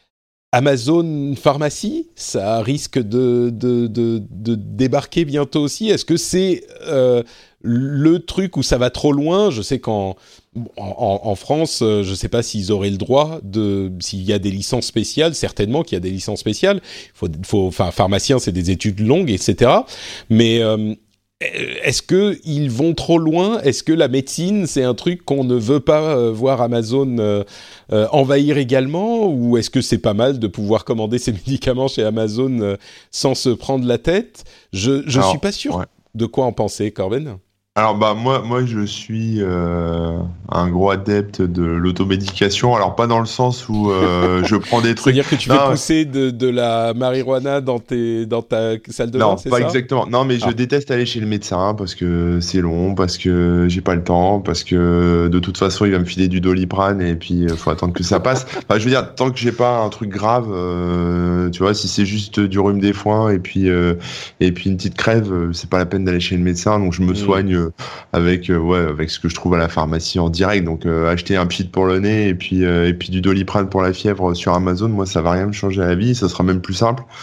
Amazon Pharmacie, ça risque de, de, de, de débarquer bientôt aussi. Est-ce que c'est euh, le truc où ça va trop loin ? Je sais qu'en en, en France, je ne sais pas s'ils auraient le droit de, s'il y a des licences spéciales, certainement qu'il y a des licences spéciales. Il faut, faut, enfin, pharmacien, c'est des études longues, et cetera. Mais euh, est-ce qu'ils vont trop loin ? Est-ce que la médecine, c'est un truc qu'on ne veut pas euh, voir Amazon euh, euh, envahir également ? Ou est-ce que c'est pas mal de pouvoir commander ces médicaments chez Amazon euh, sans se prendre la tête ? Je ne suis pas sûr ouais. de quoi en penser, Corben. Alors bah moi moi je suis euh, un gros adepte de l'automédication. Alors pas dans le sens où euh, je prends des trucs. C'est-à-dire que tu non, fais pousser de, de la marijuana dans tes dans ta salle de bain, c'est ça ? Non, pas exactement. Non, mais ah. je déteste aller chez le médecin parce que c'est long, parce que j'ai pas le temps, parce que de toute façon il va me filer du Doliprane et puis il faut attendre que ça passe. Enfin, je veux dire, tant que j'ai pas un truc grave, euh, tu vois, si c'est juste du rhume des foins et puis euh, et puis une petite crève, c'est pas la peine d'aller chez le médecin. Donc je me mmh. soigne. Avec euh, ouais avec ce que je trouve à la pharmacie en direct, donc euh, acheter un pchit pour le nez et puis euh, et puis du Doliprane pour la fièvre sur Amazon, moi ça va rien me changer à la vie, ça sera même plus simple.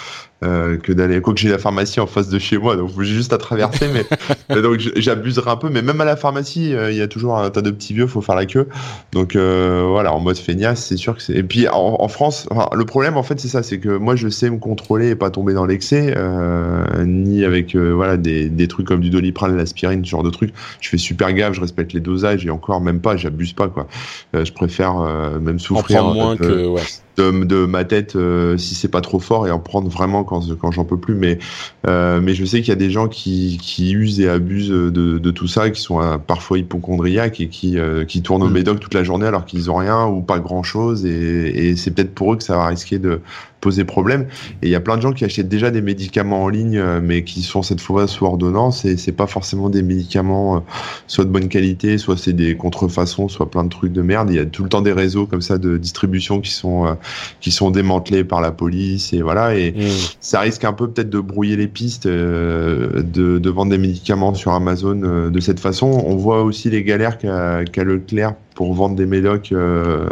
euh, que d'aller. Quoique j'ai la pharmacie en face de chez moi, donc j'ai juste à traverser, mais donc j'abuserai un peu. Mais même à la pharmacie, il euh, y a toujours un tas de petits vieux, faut faire la queue. Donc euh, voilà, en mode feignasse, c'est sûr que c'est. Et puis en, en France, enfin, le problème en fait c'est ça, c'est que moi je sais me contrôler et pas tomber dans l'excès, euh, ni avec euh, voilà des, des trucs comme du Doliprane, l'aspirine, ce genre de trucs. Je fais super gaffe, je respecte les dosages et encore même pas, j'abuse pas quoi. Euh, je préfère euh, même souffrir en prendre moins de, que ouais. de, de ma tête euh, si c'est pas trop fort et en prendre vraiment quand quand j'en peux plus. Mais euh, mais je sais qu'il y a des gens qui qui usent et abusent de, de tout ça, qui sont euh, parfois hypocondriaques et qui euh, qui tournent au mmh. médoc toute la journée alors qu'ils ont rien ou pas grand chose et, et c'est peut-être pour eux que ça va risquer de poser problème. Et il y a plein de gens qui achètent déjà des médicaments en ligne, euh, mais qui sont cette fois sous ordonnance, et c'est pas forcément des médicaments euh, soit de bonne qualité, soit c'est des contrefaçons, soit plein de trucs de merde. Il y a tout le temps des réseaux comme ça de distribution qui sont euh, qui sont démantelés par la police, et voilà. Et mmh. ça risque un peu peut-être de brouiller les pistes euh, de, de vendre des médicaments sur Amazon euh, de cette façon. On voit aussi les galères qu'a, qu'a Leclerc pour vendre des médocs euh,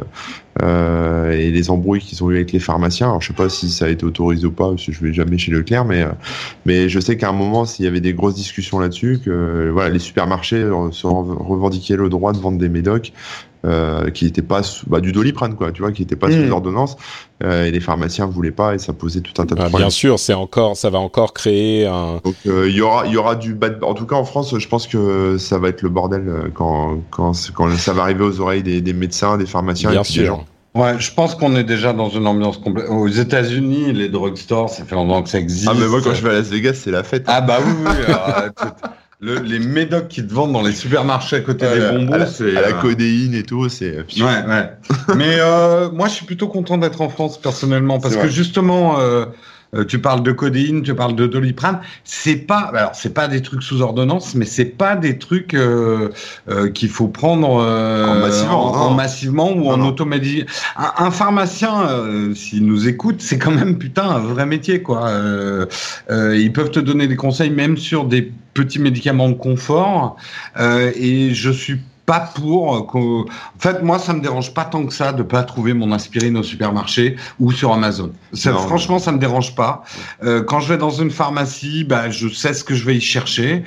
euh, et les embrouilles qu'ils ont eu avec les pharmaciens. Alors je sais pas si ça a été autorisé ou pas, parce que je vais jamais chez Leclerc, mais euh, mais je sais qu'à un moment, s'il y avait des grosses discussions là-dessus, que voilà, les supermarchés se revendiquaient le droit de vendre des médocs euh, qui n'étaient pas sous, bah, du Doliprane, quoi, tu vois, qui n'étaient pas mmh. sous ordonnance, euh, et les pharmaciens voulaient pas, et ça posait tout un tas de bah, problèmes. Bien sûr, c'est encore, ça va encore créer un. Donc il euh, y aura, il y aura du bad. En tout cas, en France, je pense que ça va être le bordel quand quand quand ça va arriver aux oreilles des, des médecins, des pharmaciens, bien et puis sûr. des gens. Ouais, je pense qu'on est déjà dans une ambiance complète. Aux États-Unis, les drugstores, ça fait longtemps que ça existe. Ah mais moi, quand je vais à Las Vegas, c'est la fête. Ah bah oui, oui. alors, le, les médocs qui te vendent dans les supermarchés à côté ouais, des bonbons, à la, c'est à la euh... codéine et tout, c'est. Ouais, ouais. Mais euh, moi, je suis plutôt content d'être en France personnellement, parce que justement. Euh, Euh, tu parles de codéine, tu parles de Doliprane. C'est pas, alors c'est pas des trucs sous ordonnance, mais c'est pas des trucs euh, euh, qu'il faut prendre euh, en massivement, en, en massivement ou non, en automédie. Un, un pharmacien, euh, s'il nous écoute, c'est quand même putain un vrai métier quoi. Euh, euh, ils peuvent te donner des conseils même sur des petits médicaments de confort. Euh, et je suis pas pour qu'au... En fait, moi, ça me dérange pas tant que ça de pas trouver mon aspirine au supermarché ou sur Amazon. Ça, non, franchement, ça me dérange pas. Euh, quand je vais dans une pharmacie, bah, je sais ce que je vais y chercher.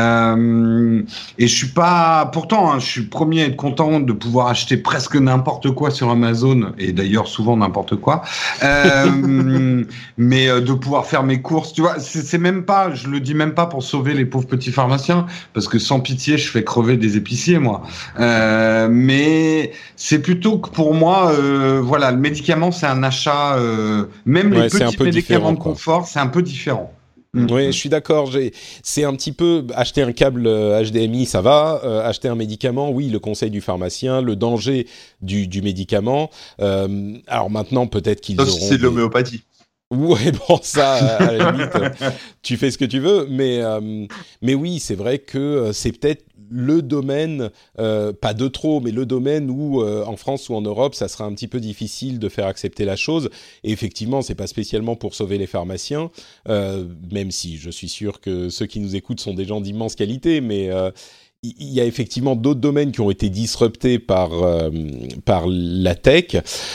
Euh, et je suis pas... Pourtant, hein, je suis le premier à être content de pouvoir acheter presque n'importe quoi sur Amazon. Et d'ailleurs, souvent n'importe quoi. Euh, mais euh, de pouvoir faire mes courses, tu vois, c'est, c'est même pas... Je le dis même pas pour sauver les pauvres petits pharmaciens. Parce que sans pitié, je fais crever des épiciers, moi. Euh, mais c'est plutôt que pour moi, euh, voilà, le médicament, c'est un achat, euh, même ouais, les petits médicaments de confort, c'est un peu différent. Oui, je suis d'accord. J'ai... C'est un petit peu acheter un câble H D M I, ça va. Euh, acheter un médicament, oui, le conseil du pharmacien, le danger du, du médicament. Euh, alors maintenant, peut-être qu'ils Sauf auront. Si c'est de l'homéopathie. Ouais, bon, ça, à la limite, tu fais ce que tu veux. Mais, euh, mais oui, c'est vrai que c'est peut-être le domaine, euh, pas de trop, mais le domaine où, euh, en France ou en Europe, ça sera un petit peu difficile de faire accepter la chose. Et effectivement, c'est pas spécialement pour sauver les pharmaciens, euh, même si je suis sûr que ceux qui nous écoutent sont des gens d'immense qualité, mais euh, il y a effectivement d'autres domaines qui ont été disruptés par, euh, par la tech.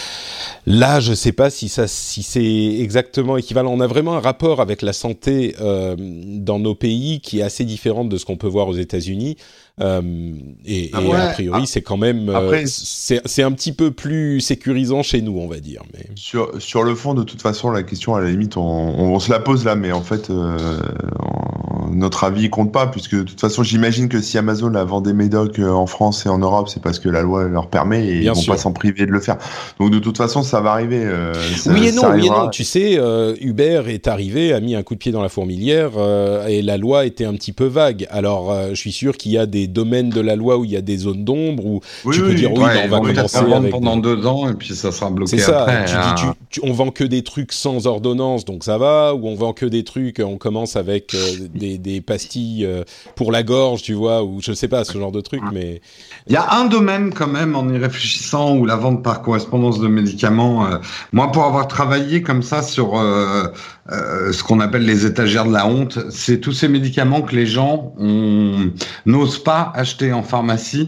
Là, je ne sais pas si, ça, si c'est exactement équivalent. On a vraiment un rapport avec la santé euh, dans nos pays qui est assez différent de ce qu'on peut voir aux États-Unis. Euh, et, ah ouais, et a priori, ah, c'est quand même, après, euh, c'est, c'est un petit peu plus sécurisant chez nous, on va dire. Mais... Sur, sur le fond, de toute façon, la question, à la limite, on, on, on se la pose là, mais en fait, euh, on, notre avis compte pas, puisque de toute façon, j'imagine que si Amazon a vendu des médocs en France et en Europe, c'est parce que la loi leur permet et Bien ils vont sûr. pas s'en priver de le faire. Donc, de toute façon, ça va arriver. Euh, ça, oui et non, oui et non. Tu sais, euh, Uber est arrivé, a mis un coup de pied dans la fourmilière euh, et la loi était un petit peu vague. Alors, euh, je suis sûr qu'il y a des domaines de la loi où il y a des zones d'ombre où oui, tu oui, peux dire oui, ouais, on va oui, commencer avec pendant des... deux ans et puis ça sera bloqué c'est ça. après. Tu hein. dis, tu, tu, on vend que des trucs sans ordonnance, donc ça va. Ou on vend que des trucs, on commence avec euh, des, des pastilles euh, pour la gorge, tu vois, ou je sais pas ce genre de truc. Mais il y a un domaine quand même en y réfléchissant où la vente par correspondance de médicaments. Euh, moi, pour avoir travaillé comme ça sur euh, euh, ce qu'on appelle les étagères de la honte, c'est tous ces médicaments que les gens on, n'osent pas acheter en pharmacie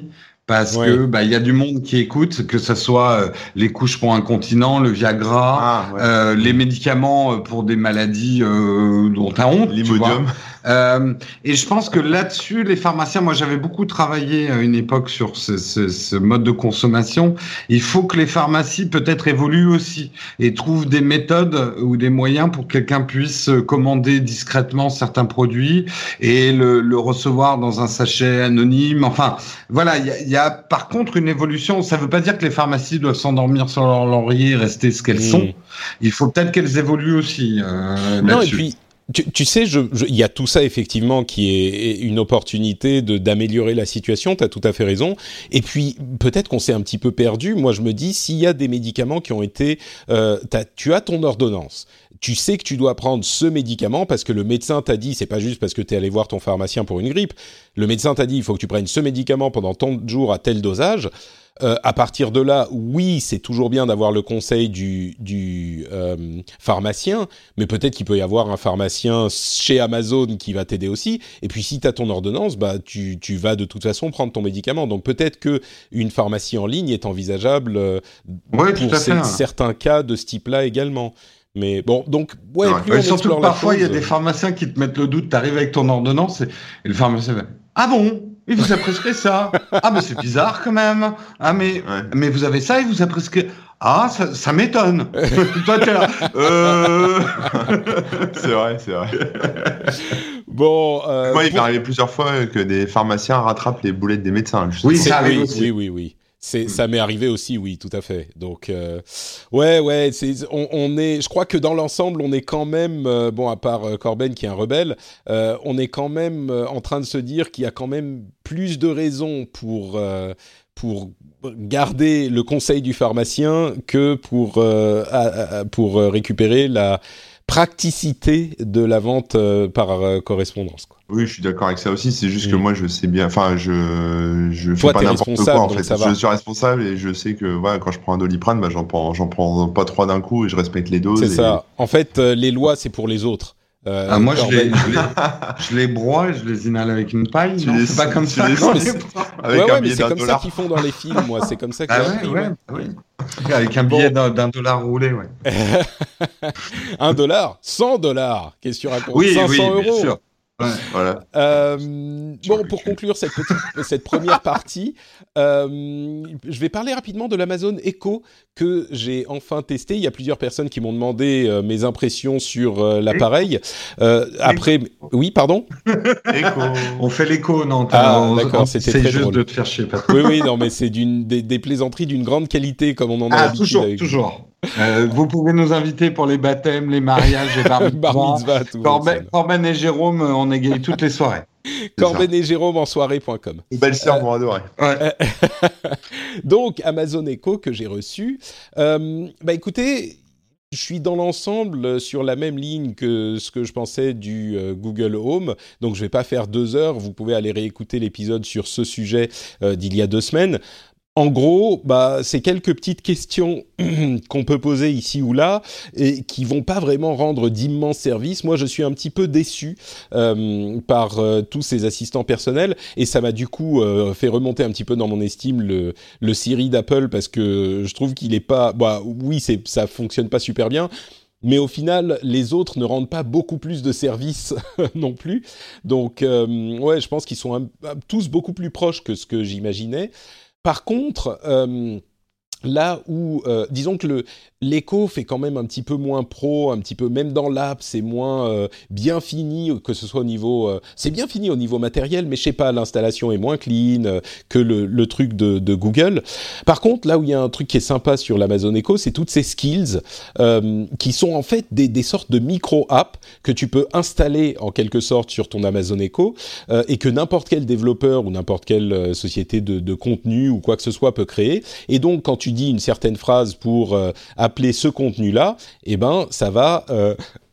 parce Ouais. que bah il y a du monde qui écoute, que ce soit euh, les couches pour incontinent, le Viagra, Ah, ouais. euh, les médicaments euh, pour des maladies euh, dont t'as honte, tu vois. L'Imodium. Euh, et je pense que là-dessus, les pharmaciens, moi j'avais beaucoup travaillé à une époque sur ce, ce, ce mode de consommation. Il faut que les pharmacies peut-être évoluent aussi et trouvent des méthodes ou des moyens pour que quelqu'un puisse commander discrètement certains produits et le, le recevoir dans un sachet anonyme. Enfin, voilà, il y a, y a par contre une évolution. Ça ne veut pas dire que les pharmacies doivent s'endormir sur leur laurier et rester ce qu'elles Mmh. sont. Il faut peut-être qu'elles évoluent aussi euh, Non, et là-dessus. puis, tu, tu sais, je, je, il y a tout ça effectivement qui est une opportunité de d'améliorer la situation. Tu as tout à fait raison. Et puis peut-être qu'on s'est un petit peu perdu. Moi, je me dis, s'il y a des médicaments qui ont été, euh, t'as, tu as ton ordonnance. Tu sais que tu dois prendre ce médicament parce que le médecin t'a dit, c'est pas juste parce que tu es allé voir ton pharmacien pour une grippe. Le médecin t'a dit, il faut que tu prennes ce médicament pendant tant de jours à tel dosage. Euh, à partir de là, oui, c'est toujours bien d'avoir le conseil du, du euh, pharmacien, mais peut-être qu'il peut y avoir un pharmacien chez Amazon qui va t'aider aussi. Et puis, si tu as ton ordonnance, bah, tu, tu vas de toute façon prendre ton médicament. Donc, peut-être qu'une pharmacie en ligne est envisageable euh, Ouais, pour tout à fait, ces- hein. certains cas de ce type-là également. Mais bon, donc, ouais, Ouais. plus Ouais, on surtout explore que la parfois, il y a chose- des pharmaciens qui te mettent le doute. Tu arrives avec ton ordonnance et, et le pharmacien va « Ah bon ? Il vous a prescrit ça ? Ah, mais c'est bizarre quand même. Ah, mais, Ouais. mais vous avez ça, il vous a prescrit... Ah, ça, ça m'étonne. » Toi, t'es là. Euh... C'est vrai, c'est vrai. Bon, euh, Moi, il pour- m'est arrivé plusieurs fois que des pharmaciens rattrapent les boulettes des médecins. justement. Oui, C'est- ça arrive oui, aussi. oui, oui, oui. C'est, Mm. ça m'est arrivé aussi, oui, tout à fait. Donc, euh, ouais, ouais, c'est, on, on est, je crois que dans l'ensemble, on est quand même, euh, bon, à part euh, Corben qui est un rebelle, euh, on est quand même euh, en train de se dire qu'il y a quand même plus de raisons pour euh, pour garder le conseil du pharmacien que pour euh, à- à- pour euh, récupérer la praticité de la vente euh, par euh, correspondance, quoi. Oui, je suis d'accord avec ça aussi. C'est juste que Mm. moi, je sais bien. Enfin, je je fais Toi, pas t'es n'importe responsable, quoi en donc fait. ça va. Je suis responsable et je sais que voilà, quand je prends un Doliprane, bah, j'en prends j'en prends pas trois d'un coup et je respecte les doses. C'est et- ça. En fait, euh, les lois, c'est pour les autres. Euh, Ah, moi, je les, Corben- je, les, je les broie et je les inhale avec une paille. Tu Non, les- c'est pas comme tu ça. les- qu'on Non, mais les c'est- broie. Avec ouais, un ouais, mais billet c'est d'un comme dollar. ça qu'ils font dans les films, moi. C'est comme ça que Ah j'ai ouais, appris, ouais, ouais. oui. Avec un billet d'un, d'un dollar roulé, ouais. Un dollar, cent dollars. Qu'est-ce que tu racontes? Oui, cinq oui, cents bien euros. sûr. Ouais. Voilà. Euh, Sur bon, le pour cul. conclure cette petite, cette première partie, euh, je vais parler rapidement de l'Amazon Echo que j'ai enfin testé. Il y a plusieurs personnes qui m'ont demandé euh, mes impressions sur euh, l'appareil. Euh, après, oui, pardon. Écho. On fait l'écho, non Ah, on- d'accord, on c'était essaye très juste drôle. de te faire chier, Patrick. Oui, oui, non, mais c'est d'une des, des plaisanteries d'une grande qualité, comme on en a Ah, l'habitude toujours, avec toujours. Euh, vous pouvez nous inviter pour les baptêmes, les mariages, les bar Bar mitzvahs. mitzvah, tout. Corben, Corben et Jérôme, euh, on égaye toutes les soirées. Corben et Jérôme en soirée point com. Les belles sœurs vont adorer. Ouais. Donc, Amazon Echo que j'ai reçu. Euh, bah écoutez, je suis dans l'ensemble sur la même ligne que ce que je pensais du euh, Google Home. Donc, je ne vais pas faire deux heures. Vous pouvez aller réécouter l'épisode sur ce sujet euh, d'il y a deux semaines. En gros, bah, c'est quelques petites questions qu'on peut poser ici ou là et qui vont pas vraiment rendre d'immenses services. Moi, je suis un petit peu déçu euh, par euh, tous ces assistants personnels et ça m'a du coup euh, fait remonter un petit peu dans mon estime le, le Siri d'Apple parce que je trouve qu'il est pas... Bah, oui, c'est, ça fonctionne pas super bien. Mais au final, les autres ne rendent pas beaucoup plus de services non plus. Donc, euh, ouais, je pense qu'ils sont un, un, tous beaucoup plus proches que ce que j'imaginais. Par contre, euh, là où, euh, disons que le, l'Echo fait quand même un petit peu moins pro, un petit peu, même dans l'app, c'est moins euh, bien fini, que ce soit au niveau... Euh, c'est bien fini au niveau matériel, mais je sais pas, l'installation est moins clean euh, que le, le truc de, de Google. Par contre, là où il y a un truc qui est sympa sur l'Amazon Echo, c'est toutes ces skills euh, qui sont en fait des, des sortes de micro-apps que tu peux installer en quelque sorte sur ton Amazon Echo euh, et que n'importe quel développeur ou n'importe quelle euh, société de, de contenu ou quoi que ce soit peut créer. Et donc, quand tu dis une certaine phrase pour euh, appeler ce contenu-là, eh ben, ça va... Euh,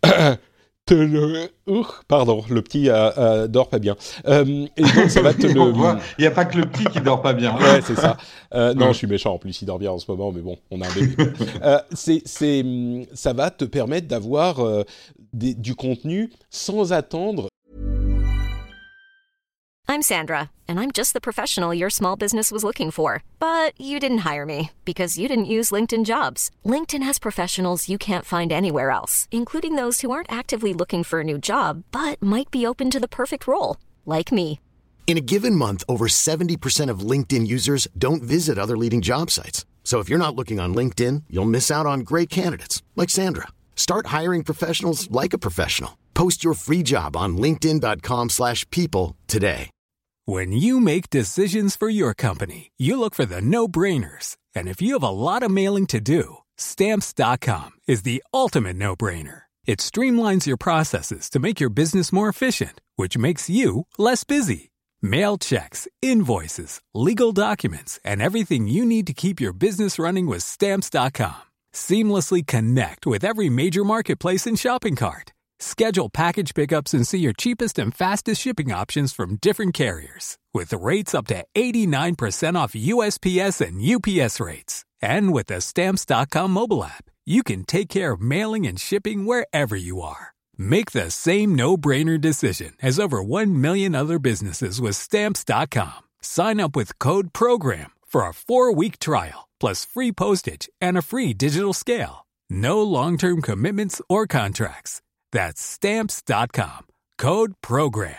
te le... Ouh, pardon, le petit euh, euh, dort pas bien. Euh, et donc, ça va te le... Il n'y a pas que le petit qui dort pas bien. Ouais, c'est ça. Euh, non, je suis méchant. En plus, il dort bien en ce moment, mais bon, on a un bébé. euh, c'est, c'est, ça va te permettre d'avoir euh, des, du contenu sans attendre. I'm Sandra, and I'm just the professional your small business was looking for. But you didn't hire me because you didn't use LinkedIn Jobs. LinkedIn has professionals you can't find anywhere else, including those who aren't actively looking for a new job, but might be open to the perfect role, like me. In a given month, over seventy percent of LinkedIn users don't visit other leading job sites. So if you're not looking on LinkedIn, you'll miss out on great candidates like Sandra. Start hiring professionals like a professional. Post your free job on linkedin dot com slash people today. When you make decisions for your company, you look for the no-brainers. And if you have a lot of mailing to do, Stamps dot com is the ultimate no-brainer. It streamlines your processes to make your business more efficient, which makes you less busy. Mail checks, invoices, legal documents, and everything you need to keep your business running with Stamps dot com. Seamlessly connect with every major marketplace and shopping cart. Schedule package pickups and see your cheapest and fastest shipping options from different carriers. With rates up to eighty-nine percent off U S P S and U P S rates. And with the Stamps dot com mobile app, you can take care of mailing and shipping wherever you are. Make the same no-brainer decision as over one million other businesses with Stamps dot com. Sign up with code PROGRAM for a four-week trial, plus free postage and a free digital scale. No long-term commitments or contracts. That's Stamps dot com. Code PROGRAM.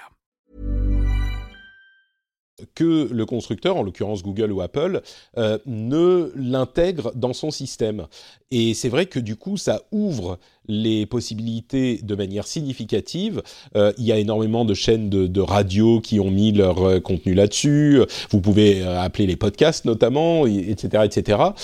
Que le constructeur, en l'occurrence Google ou Apple, euh, ne l'intègre dans son système. Et c'est vrai que du coup, ça ouvre les possibilités de manière significative. Euh, il y a énormément de chaînes de, de radio qui ont mis leur euh, contenu là-dessus. Vous pouvez euh, appeler les podcasts notamment, et cetera, et cetera.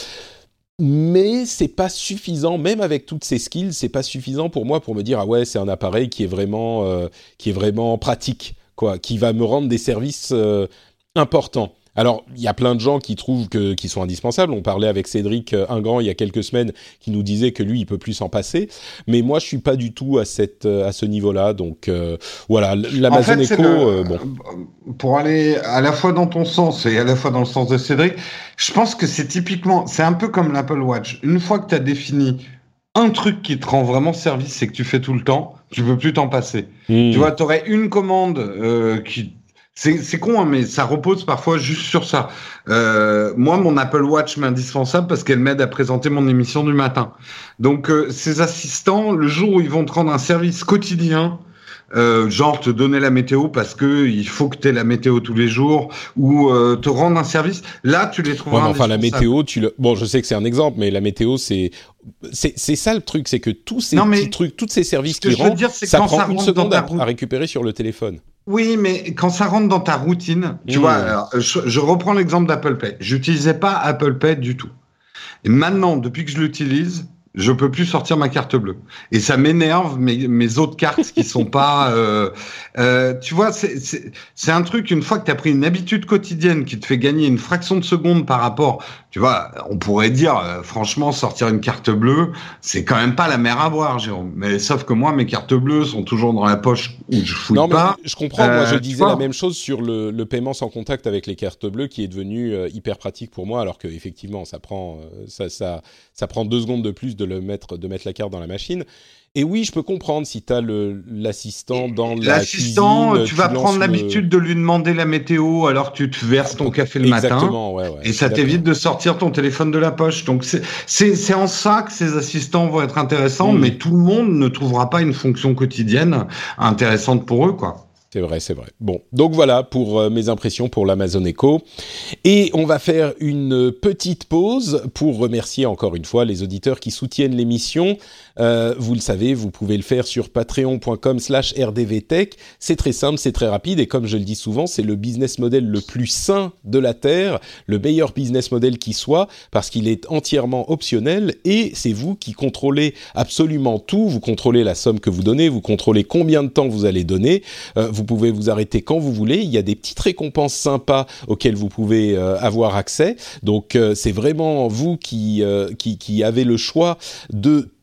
Mais c'est pas suffisant, même avec toutes ces skills, c'est pas suffisant pour moi pour me dire ah ouais, c'est un appareil qui est vraiment, euh, qui est vraiment pratique, quoi, qui va me rendre des services euh, importants. Alors, il y a plein de gens qui trouvent que, qu'ils sont indispensables. On parlait avec Cédric Ingrand il y a quelques semaines, qui nous disait que lui, il peut plus s'en passer. Mais moi, je suis pas du tout à cette, à ce niveau-là. Donc, euh, voilà, l'Amazon en fait, Echo, le, euh, bon. Pour aller à la fois dans ton sens et à la fois dans le sens de Cédric, je pense que c'est typiquement, c'est un peu comme l'Apple Watch. Une fois que tu as défini un truc qui te rend vraiment service, c'est que tu fais tout le temps, tu peux plus t'en passer. Mmh. Tu vois, tu aurais une commande euh, qui... C'est, c'est con, hein, mais ça repose parfois juste sur ça. Euh, moi, mon Apple Watch m'est indispensable parce qu'elle m'aide à présenter mon émission du matin. Donc, euh, ces assistants, le jour où ils vont te rendre un service quotidien, euh, genre te donner la météo parce que il faut que tu aies la météo tous les jours, ou euh, te rendre un service, là, tu les trouveras ouais, indispensables. Enfin, la météo, tu le... bon, je sais que c'est un exemple, mais la météo, c'est... C'est, c'est ça le truc, c'est que tous ces non, petits trucs, tous ces services qui rentrent, dire, ça prend ça une seconde à, à récupérer sur le téléphone. Oui, mais quand ça rentre dans ta routine, tu mmh. vois, alors, je, je reprends l'exemple d'Apple Pay. J'utilisais pas Apple Pay du tout. Et maintenant, depuis que je l'utilise, je peux plus sortir ma carte bleue. Et ça m'énerve mes, mes autres cartes qui sont pas... Euh, euh, tu vois, c'est, c'est, c'est un truc, une fois que tu as pris une habitude quotidienne qui te fait gagner une fraction de seconde par rapport... Tu vois, on pourrait dire, euh, franchement, sortir une carte bleue, c'est quand même pas la mer à boire, Jérôme. Mais sauf que moi, mes cartes bleues sont toujours dans la poche où je fouille non, pas. Mais je comprends, euh, moi je disais la même chose sur le, le paiement sans contact avec les cartes bleues qui est devenu euh, hyper pratique pour moi, alors que effectivement, ça prend, euh, ça, ça, ça prend deux secondes de plus de, le mettre, de mettre la carte dans la machine. Et oui, je peux comprendre si tu as l'assistant dans la l'assistant, cuisine. tu vas prendre le... l'habitude de lui demander la météo alors que tu te verses ton café le Exactement, matin. Ouais, ouais, et ça t'évite de sortir ton téléphone de la poche. Donc, c'est, c'est, c'est en ça que ces assistants vont être intéressants, mmh. mais tout le monde ne trouvera pas une fonction quotidienne intéressante pour eux, quoi. C'est vrai, c'est vrai. Bon, donc voilà pour euh, mes impressions pour l'Amazon Echo. Et on va faire une petite pause pour remercier encore une fois les auditeurs qui soutiennent l'émission. Euh, vous le savez, vous pouvez le faire sur patreon.com slash rdvtech. C'est très simple, c'est très rapide et comme je le dis souvent, c'est le business model le plus sain de la Terre, le meilleur business model qui soit parce qu'il est entièrement optionnel et c'est vous qui contrôlez absolument tout. Vous contrôlez la somme que vous donnez, vous contrôlez combien de temps vous allez donner. Euh, vous pouvez vous arrêter quand vous voulez. Il y a des petites récompenses sympas auxquelles vous pouvez euh, avoir accès. Donc, euh, c'est vraiment vous qui, euh, qui, qui avez le choix de tout dans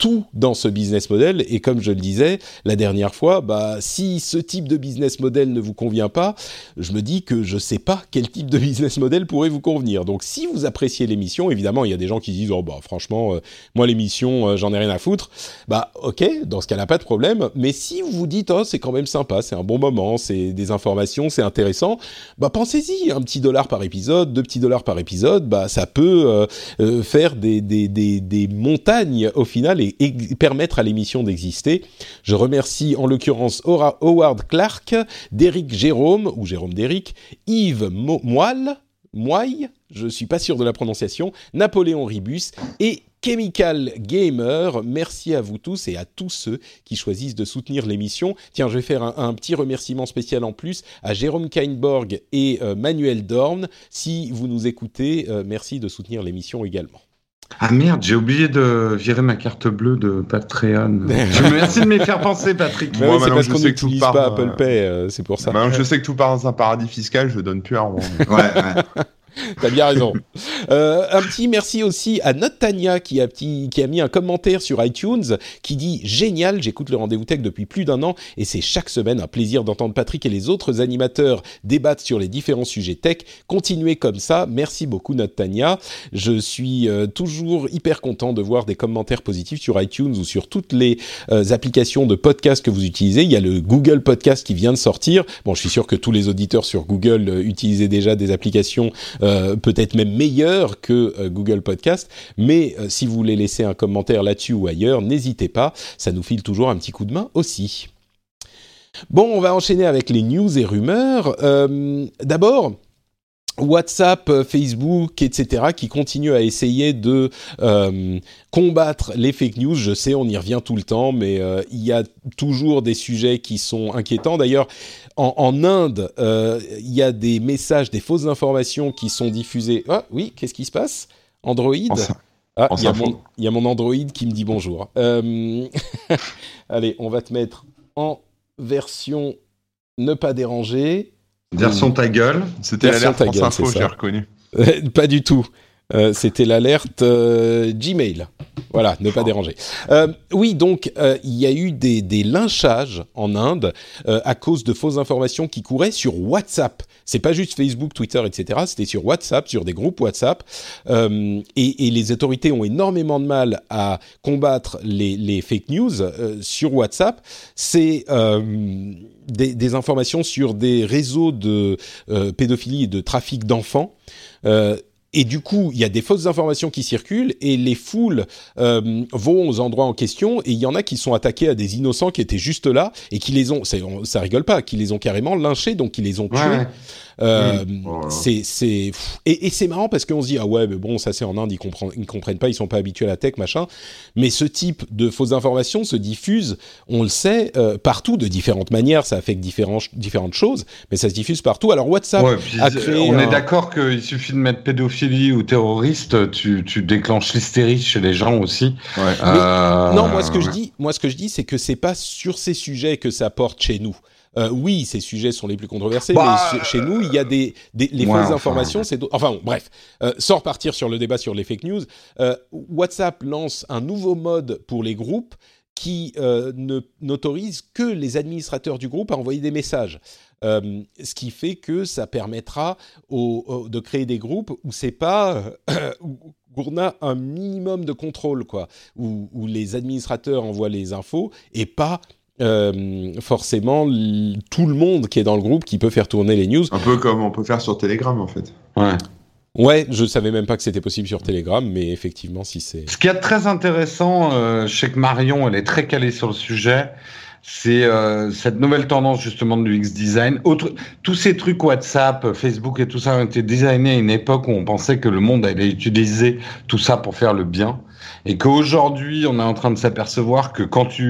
dans ce business model. Et comme je le disais la dernière fois, bah, si ce type de business model ne vous convient pas, je me dis que je sais pas quel type de business model pourrait vous convenir. Donc, si vous appréciez l'émission, évidemment, il y a des gens qui disent « Oh, bah, franchement, euh, moi, l'émission, euh, j'en ai rien à foutre. » Bah, ok, dans ce cas-là, pas de problème. Mais si vous vous dites « Oh, c'est quand même sympa, c'est un bon moment, c'est des informations, c'est intéressant. » Bah, pensez-y, un petit dollar par épisode, deux petits dollars par épisode, bah, ça peut euh, euh, faire des, des, des, des montagnes au final et, et permettre à l'émission d'exister. Je remercie en l'occurrence Ora- Howard Clark, Derek Jérôme, ou Jérôme Derek, Yves Mo- Moelle, Moille, je suis pas sûr de la prononciation, Napoléon Ribus et Chemical Gamer. Merci à vous tous et à tous ceux qui choisissent de soutenir l'émission. Tiens, je vais faire un, un petit remerciement spécial en plus à Jérôme Kainborg et euh, Manuel Dorn. Si vous nous écoutez, euh, merci de soutenir l'émission également. Ah merde, j'ai oublié de virer ma carte bleue de Patreon. Merci de me faire penser, Patrick. Bah Moi, oui, c'est maintenant parce que qu'on je sais que tout n'utilise part, pas euh, Apple Pay, euh, c'est pour ça. Maintenant que je sais que tout part dans un paradis fiscal, je donne plus un rond. Ouais, ouais. T'as bien raison. Euh, un petit merci aussi à Note Tania qui a, petit, qui a mis un commentaire sur iTunes qui dit « Génial, j'écoute le Rendez-vous Tech depuis plus d'un an et c'est chaque semaine un plaisir d'entendre Patrick et les autres animateurs débattre sur les différents sujets tech. Continuez comme ça. Merci beaucoup Note Tania. Je suis euh, toujours hyper content de voir des commentaires positifs sur iTunes ou sur toutes les euh, applications de podcast que vous utilisez. Il y a le Google Podcast qui vient de sortir. Bon, je suis sûr que tous les auditeurs sur Google euh, utilisaient déjà des applications euh, Euh, peut-être même meilleur que euh, Google Podcast, mais euh, si vous voulez laisser un commentaire là-dessus ou ailleurs, n'hésitez pas, ça nous file toujours un petit coup de main aussi. Bon, on va enchaîner avec les news et rumeurs. Euh, d'abord, WhatsApp, Facebook, et cetera, qui continuent à essayer de euh, combattre les fake news. Je sais, on y revient tout le temps, mais euh, il y a toujours des sujets qui sont inquiétants. D'ailleurs, en, en Inde, euh, il y a des messages, des fausses informations qui sont diffusées. Ah oui, qu'est-ce qui se passe ? Android ? Ah, il y a mon, il y a mon Android qui me dit bonjour. Euh... Allez, on va te mettre en version ne pas déranger. Version ta gueule. C'était Version l'alerte ta France gueule, Info, c'est j'ai ça. reconnu. Euh, pas du tout. Euh, c'était l'alerte euh, Gmail. Voilà, ne pas déranger. Euh, oui, donc euh, il y a eu des, des lynchages en Inde euh, à cause de fausses informations qui couraient sur WhatsApp. C'est pas juste Facebook, Twitter, et cetera. C'était sur WhatsApp, sur des groupes WhatsApp. Euh, et, et les autorités ont énormément de mal à combattre les, les fake news euh, sur WhatsApp. C'est euh, des, des informations sur des réseaux de euh, pédophilie et de trafic d'enfants. Euh, Et du coup, il y a des fausses informations qui circulent et les foules euh, vont aux endroits en question et il y en a qui sont attaqués à des innocents qui étaient juste là et qui les ont, c'est, on, ça rigole pas, qui les ont carrément lynchés, donc qui les ont tués. Ouais. Euh, mmh. oh c'est, c'est, et, et c'est marrant parce qu'on se dit ah ouais mais bon ça c'est en Inde, ils comprennent, ils comprennent pas, ils sont pas habitués à la tech machin. Mais ce type de fausses informations se diffuse, on le sait, euh, partout de différentes manières. Ça affecte différents, différentes choses, mais ça se diffuse partout. Alors WhatsApp ouais, puis a créé. On un... est d'accord qu'il suffit de mettre pédophilie ou terroriste, tu, tu déclenches l'hystérie chez les gens aussi. Ouais. Euh... Non, moi ce que je dis, moi ce que je dis, c'est que c'est pas sur ces sujets que ça porte chez nous. Euh, oui, ces sujets sont les plus controversés, bah, mais chez nous, il y a des, des les ouais, fausses enfin, informations. C'est enfin bon, bref, euh, sans repartir sur le débat sur les fake news, euh, WhatsApp lance un nouveau mode pour les groupes qui euh, ne n'autorise que les administrateurs du groupe à envoyer des messages. Euh, ce qui fait que ça permettra au, au, de créer des groupes où c'est pas euh, où on a un minimum de contrôle, quoi, où, où les administrateurs envoient les infos et pas Euh, forcément l- tout le monde qui est dans le groupe qui peut faire tourner les news. Un peu comme on peut faire sur Telegram en fait. Ouais. Ouais, je savais même pas que c'était possible sur Telegram, mais effectivement, si c'est... Ce qu'il y a de très intéressant, euh, je sais que Marion, elle est très calée sur le sujet, c'est euh, cette nouvelle tendance justement de l'U X design. Autre, tous ces trucs WhatsApp, Facebook et tout ça ont été designés à une époque où on pensait que le monde allait utiliser tout ça pour faire le bien. Et qu'aujourd'hui, on est en train de s'apercevoir que quand tu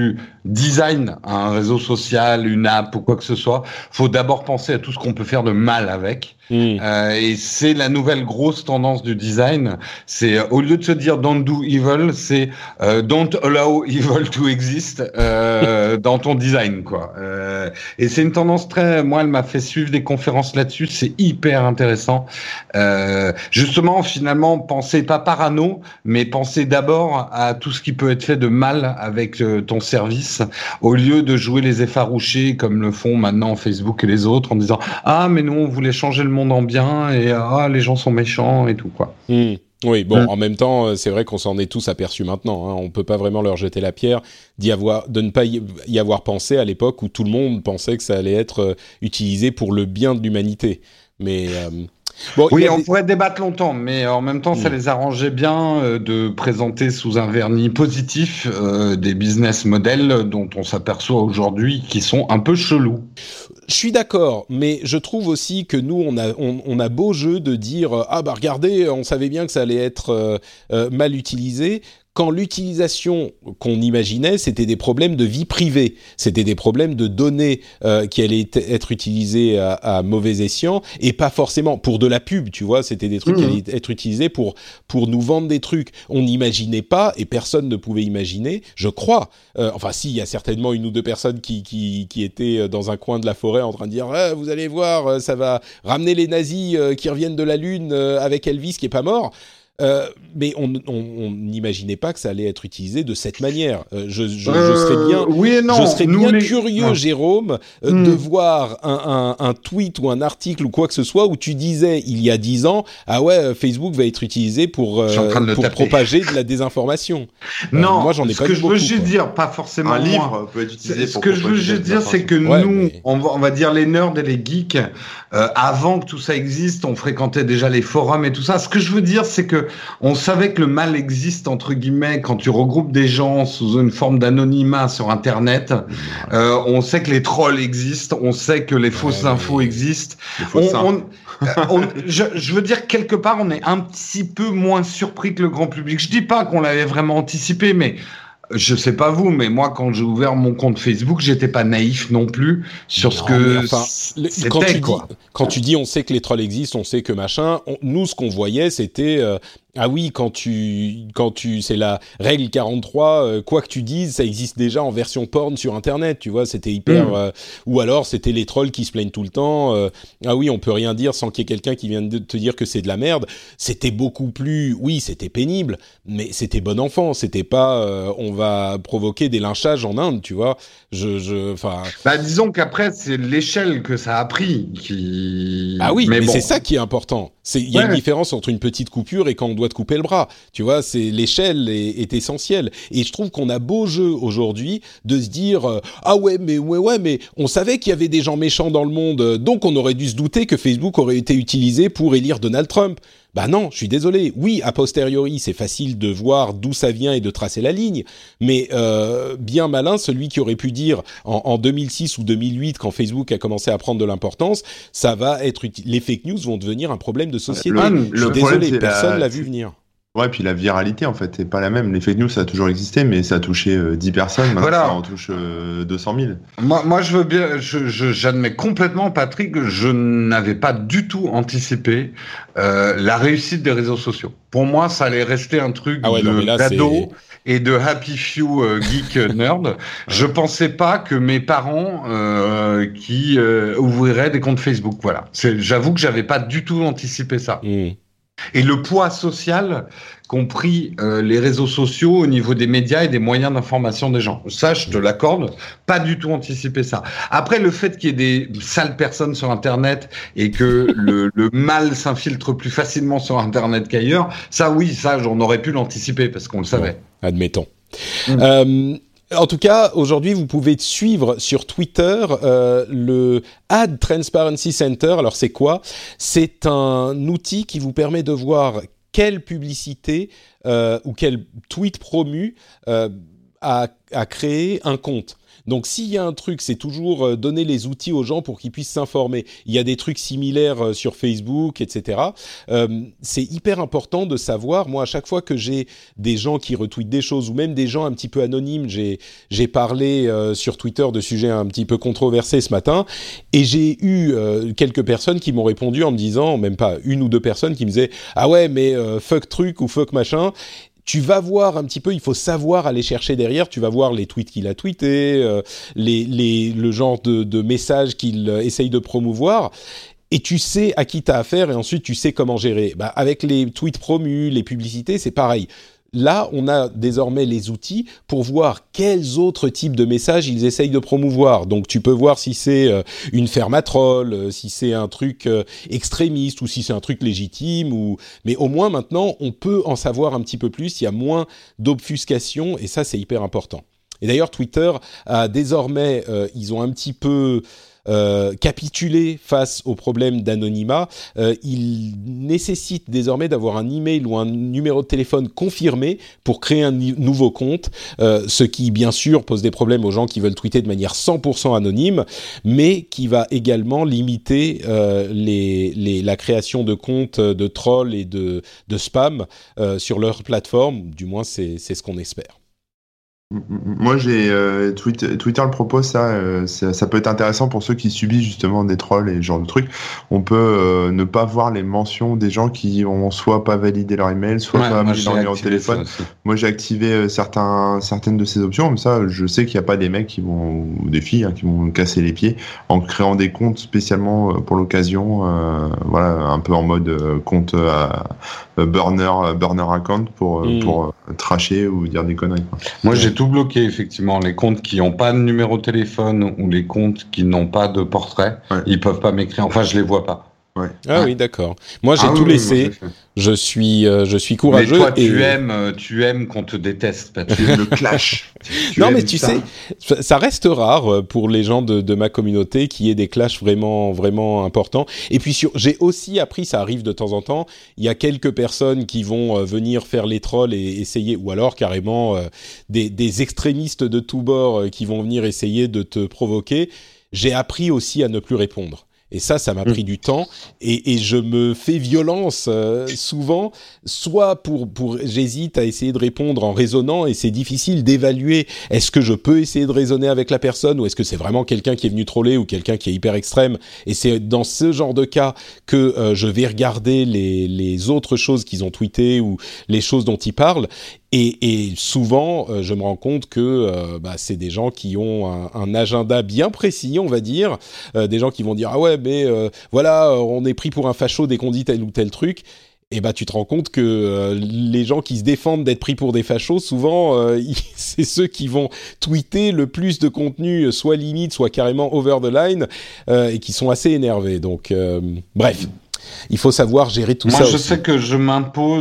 design un réseau social, une app ou quoi que ce soit, faut d'abord penser à tout ce qu'on peut faire de mal avec. Mmh. Euh, et c'est la nouvelle grosse tendance du design. C'est au lieu de se dire don't do evil, c'est euh, don't allow evil to exist euh, dans ton design, quoi. Euh, et c'est une tendance très. Moi, elle m'a fait suivre des conférences là-dessus. C'est hyper intéressant. Euh, justement, finalement, pensez pas parano, mais pensez d'abord à tout ce qui peut être fait de mal avec euh, ton service, au lieu de jouer les effarouchés comme le font maintenant Facebook et les autres en disant ah mais nous on voulait changer le monde en bien et ah les gens sont méchants et tout quoi. Mmh. Oui, bon, mmh. en même temps, c'est vrai qu'on s'en est tous aperçus maintenant. Hein. On peut pas vraiment leur jeter la pierre d'y avoir, de ne pas y avoir pensé à l'époque où tout le monde pensait que ça allait être euh, utilisé pour le bien de l'humanité. Mais euh, bon, oui, on des... pourrait débattre longtemps, mais en même temps, mmh. ça les arrangeait bien euh, de présenter sous un vernis positif euh, des business models dont on s'aperçoit aujourd'hui qui sont un peu chelous. Je suis d'accord, mais je trouve aussi que nous, on a, on, on a beau jeu de dire « Ah bah regardez, on savait bien que ça allait être euh, euh, mal utilisé », quand l'utilisation qu'on imaginait, c'était des problèmes de vie privée, c'était des problèmes de données euh, qui allaient être utilisées à, à mauvais escient, et pas forcément pour de la pub, tu vois, c'était des trucs mmh. qui allaient être utilisés pour, pour nous vendre des trucs. On n'imaginait pas, et personne ne pouvait imaginer, je crois, euh, enfin si, il y a certainement une ou deux personnes qui, qui, qui étaient dans un coin de la forêt en train de dire ah, « Vous allez voir, ça va ramener les nazis euh, qui reviennent de la Lune euh, avec Elvis qui est pas mort ». Euh, mais on n'imaginait pas que ça allait être utilisé de cette manière. Euh, je, je, euh, je serais bien, oui et non. Je serais Nous, bien les... curieux, non. Jérôme, euh, mm. de voir un, un, un tweet ou un article ou quoi que ce soit où tu disais il y a dix ans, ah ouais, Facebook va être utilisé pour euh, pour propager de la désinformation. Non, euh, moi j'en ai ce pas que vu je beaucoup, veux juste quoi. dire, pas forcément. Un moi. livre peut être utilisé c'est, pour. Ce que je veux juste dire, c'est que ouais, nous, mais... on va on va dire les nerds et les geeks, euh, avant que tout ça existe, on fréquentait déjà les forums et tout ça. Ce que je veux dire, c'est que on savait que le mal existe entre guillemets quand tu regroupes des gens sous une forme d'anonymat sur Internet. Euh, on sait que les trolls existent, on sait que les fausses ouais, infos existent. On, on, on, je, je veux dire quelque part, on est un petit peu moins surpris que le grand public. Je dis pas qu'on l'avait vraiment anticipé, mais je sais pas vous, mais moi, quand j'ai ouvert mon compte Facebook, j'étais pas naïf non plus sur non, ce que enfin, c'était, quand tu quoi. Dis, quand tu dis, on sait que les trolls existent, on sait que machin, on, nous, ce qu'on voyait, c'était... Euh, ah oui, quand tu, quand tu, c'est la règle quarante-trois, euh, quoi que tu dises, ça existe déjà en version porn sur Internet, tu vois, c'était hyper... Mmh. Euh, ou alors, c'était les trolls qui se plaignent tout le temps. Euh, ah oui, on peut rien dire sans qu'il y ait quelqu'un qui vienne de te dire que c'est de la merde. C'était beaucoup plus... Oui, c'était pénible, mais c'était bon enfant. C'était pas... Euh, on va provoquer des lynchages en Inde, tu vois. Je, je, enfin... Bah, disons qu'après, c'est l'échelle que ça a pris qui... Ah oui, mais, mais bon. c'est ça qui est important. Il y a ouais. une différence entre une petite coupure et quand on doit te couper le bras. Tu vois, c'est, l'échelle est, est essentielle. Et je trouve qu'on a beau jeu aujourd'hui de se dire euh, ah ouais, mais ouais, ouais, mais on savait qu'il y avait des gens méchants dans le monde, donc on aurait dû se douter que Facebook aurait été utilisé pour élire Donald Trump. Bah non, je suis désolé. Oui, a posteriori, c'est facile de voir d'où ça vient et de tracer la ligne, mais euh, bien malin celui qui aurait pu dire en, en deux mille six ou deux mille huit, quand Facebook a commencé à prendre de l'importance, ça va être uti- les fake news vont devenir un problème de société. Le, je suis désolé, personne la... l'a vu venir. Ouais, puis la viralité, en fait, c'est pas la même. Les fake news, ça a toujours existé, mais ça a touché euh, dix personnes. Maintenant, voilà. Ça en touche euh, deux cent mille. Moi, moi, je veux bien, je, je, j'admets complètement, Patrick, que je n'avais pas du tout anticipé euh, la réussite des réseaux sociaux. Pour moi, ça allait rester un truc ah ouais, de là, d'ado c'est... et de happy few euh, geek nerd. Je pensais pas que mes parents euh, qui euh, ouvriraient des comptes Facebook. Voilà. C'est, j'avoue que j'avais pas du tout anticipé ça. Mmh. Et le poids social qu'ont pris euh, les réseaux sociaux au niveau des médias et des moyens d'information des gens. Ça, je te l'accorde, pas du tout anticiper ça. Après, le fait qu'il y ait des sales personnes sur Internet et que le, le mal s'infiltre plus facilement sur Internet qu'ailleurs, ça, oui, ça, j'en aurais pu l'anticiper parce qu'on le savait. Bon, admettons. Mmh. Euh... En tout cas, aujourd'hui, vous pouvez suivre sur Twitter euh, le Ad Transparency Center. Alors, c'est quoi ? C'est un outil qui vous permet de voir quelle publicité euh, ou quel tweet promu euh, a, a créé un compte. Donc s'il y a un truc, c'est toujours euh, donner les outils aux gens pour qu'ils puissent s'informer. Il y a des trucs similaires euh, sur Facebook, et cetera. Euh, c'est hyper important de savoir. Moi, à chaque fois que j'ai des gens qui retweetent des choses ou même des gens un petit peu anonymes, j'ai j'ai parlé euh, sur Twitter de sujets un petit peu controversés ce matin et j'ai eu euh, quelques personnes qui m'ont répondu en me disant, même pas une ou deux personnes qui me disaient ah ouais mais euh, fuck truc ou fuck machin. Tu vas voir un petit peu, il faut savoir aller chercher derrière, tu vas voir les tweets qu'il a tweetés, euh, les, les, le genre de, de messages qu'il euh, essaye de promouvoir, et tu sais à qui t'as affaire, et ensuite tu sais comment gérer. Bah, avec les tweets promus, les publicités, c'est pareil. Là, on a désormais les outils pour voir quels autres types de messages ils essayent de promouvoir. Donc, tu peux voir si c'est euh, une ferme à trolls, euh, si c'est un truc euh, extrémiste ou si c'est un truc légitime. Ou... Mais au moins, maintenant, on peut en savoir un petit peu plus. Il y a moins d'obfuscation et ça, c'est hyper important. Et d'ailleurs, Twitter a désormais, euh, ils ont un petit peu... Euh, capituler face au problème d'anonymat. Euh, il nécessite désormais d'avoir un email ou un numéro de téléphone confirmé pour créer un ni- nouveau compte, euh, ce qui bien sûr pose des problèmes aux gens qui veulent tweeter de manière cent pour cent anonyme, mais qui va également limiter euh, les, les, la création de comptes de trolls et de, de spam euh, sur leur plateforme. Du moins, c'est, c'est ce qu'on espère. Moi, j'ai euh, Twitter, Twitter le propose ça, euh, ça. Ça peut être intéressant pour ceux qui subissent justement des trolls et ce genre de trucs. On peut euh, ne pas voir les mentions des gens qui ont soit pas validé leur email, soit ouais, pas moi, mis leur numéro de téléphone. Moi, j'ai activé euh, certains, certaines de ces options. Comme ça, je sais qu'il n'y a pas des mecs qui vont ou des filles hein, qui vont me casser les pieds en créant des comptes spécialement pour l'occasion. Euh, voilà, un peu en mode euh, compte à euh, burner, burner account pour mmh. pour euh, tracher ou dire des conneries. Quoi. Moi, j'ai tout bloqué, effectivement. Les comptes qui n'ont pas de numéro de téléphone ou les comptes qui n'ont pas de portrait, ouais. Ils peuvent pas m'écrire. Enfin, je les vois pas. Ouais. Ah ouais. oui, d'accord. Moi, j'ai ah, tout oui, laissé. Moi, je suis, euh, je suis courageux. Mais toi, et... tu aimes, tu aimes qu'on te déteste. Tu aimes le clash. Tu non, mais tu ça. sais, ça reste rare pour les gens de, de ma communauté qu'il y ait des clashs vraiment, vraiment importants. Et puis, sur, j'ai aussi appris, ça arrive de temps en temps, il y a quelques personnes qui vont euh, venir faire les trolls et essayer, ou alors carrément euh, des, des extrémistes de tous bords euh, qui vont venir essayer de te provoquer. J'ai appris aussi à ne plus répondre. Et ça, ça m'a pris du temps et, et je me fais violence euh, souvent, soit pour, pour j'hésite à essayer de répondre en raisonnant et c'est difficile d'évaluer est-ce que je peux essayer de raisonner avec la personne ou est-ce que c'est vraiment quelqu'un qui est venu troller ou quelqu'un qui est hyper extrême. Et c'est dans ce genre de cas que euh, je vais regarder les, les autres choses qu'ils ont tweetées ou les choses dont ils parlent. Et, et souvent, euh, je me rends compte que euh, bah, c'est des gens qui ont un, un agenda bien précis, on va dire. Euh, des gens qui vont dire « Ah ouais, mais euh, voilà, on est pris pour un facho dès qu'on dit tel ou tel truc. » Et bah, tu te rends compte que euh, les gens qui se défendent d'être pris pour des fachos, souvent, euh, c'est ceux qui vont tweeter le plus de contenu, soit limite, soit carrément over the line, euh, et qui sont assez énervés. Donc, euh, bref. Il faut savoir gérer tout Moi, ça. Moi, je aussi. sais que je m'impose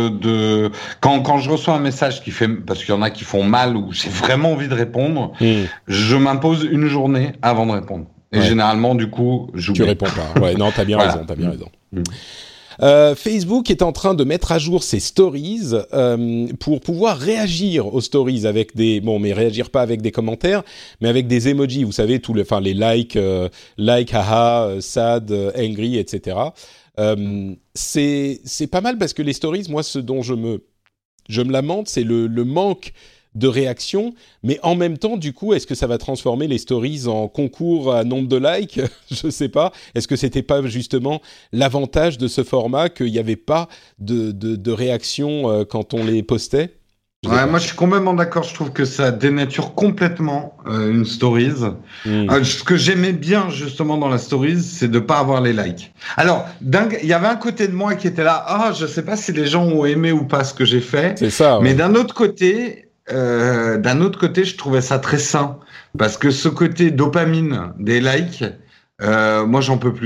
de quand quand je reçois un message qui fait parce qu'il y en a qui font mal ou j'ai vraiment envie de répondre, mmh. je m'impose une journée avant de répondre. Et ouais. généralement, du coup, j'oublie. Tu réponds pas. Ouais, non, t'as bien voilà. raison, t'as bien mmh. raison. Mmh. Euh, Facebook est en train de mettre à jour ses stories euh, pour pouvoir réagir aux stories avec des bon, mais réagir pas avec des commentaires, mais avec des emojis. Vous savez, tous les, enfin les likes, euh, like, haha, sad, angry, et cetera. Euh, c'est c'est pas mal parce que les stories, moi, ce dont je me je me lamente, c'est le le manque de réaction, mais en même temps, du coup, est-ce que ça va transformer les stories en concours à nombre de likes ? Je sais pas. Est-ce que c'était pas justement l'avantage de ce format qu'il n'y avait pas de, de, de réaction euh, quand on les postait ? Ouais, moi je suis complètement d'accord. Je trouve que ça dénature complètement euh, une stories. Mmh. Euh, ce que j'aimais bien justement dans la stories, c'est de pas avoir les likes. Alors, il y avait un côté de moi qui était là. Ah, oh, je sais pas si les gens ont aimé ou pas ce que j'ai fait. C'est ça. Ouais. Mais d'un autre côté. Euh, d'un autre côté, je trouvais ça très sain parce que ce côté dopamine des likes, euh, moi j'en peux plus.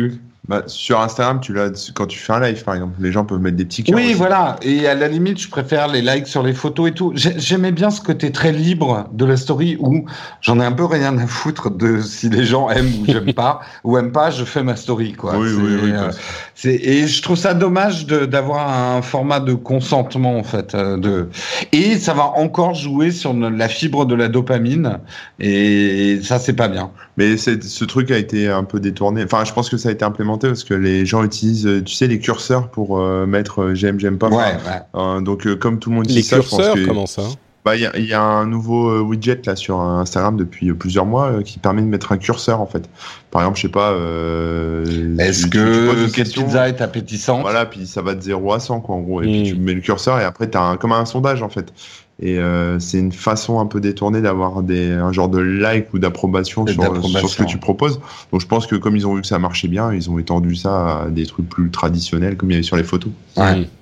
Bah, sur Instagram, tu l'as quand tu fais un live, par exemple. Les gens peuvent mettre des petits cœurs. Oui, aussi. voilà. Et à la limite, je préfère les likes sur les photos et tout. J'aimais bien ce côté très libre de la story où j'en ai un peu rien à foutre de si les gens aiment ou j'aime pas ou aiment pas, je fais ma story, quoi. Oui, oui, oui. Euh, c'est, et je trouve ça dommage de, d'avoir un format de consentement, en fait. Euh, de, et ça va encore jouer sur la fibre de la dopamine. Et ça, c'est pas bien. Mais c'est, ce truc a été un peu détourné. Enfin, je pense que ça a été implémenté parce que les gens utilisent, tu sais, les curseurs pour euh, mettre euh, j'aime, j'aime pas. Ouais, enfin, ouais. Euh, donc, euh, comme tout le monde Les utilise ça, curseurs, je pense que, comment ça? Bah, il y a, y a un nouveau euh, widget là sur Instagram depuis euh, plusieurs mois euh, qui permet de mettre un curseur en fait. Par exemple, je sais pas. Euh, Est-ce tu, que tu, tu cette pizza est appétissante? Voilà, puis ça va de zéro à cent quoi en gros. Et mmh. puis tu mets le curseur et après t'as un, comme un sondage en fait. Et euh, c'est une façon un peu détournée d'avoir des, un genre de like ou d'approbation sur, d'approbation. sur ce que tu proposes. Donc je pense que comme ils ont vu que ça marchait bien, ils ont étendu ça à des trucs plus traditionnels comme il y avait sur les photos. Ouais. Mmh.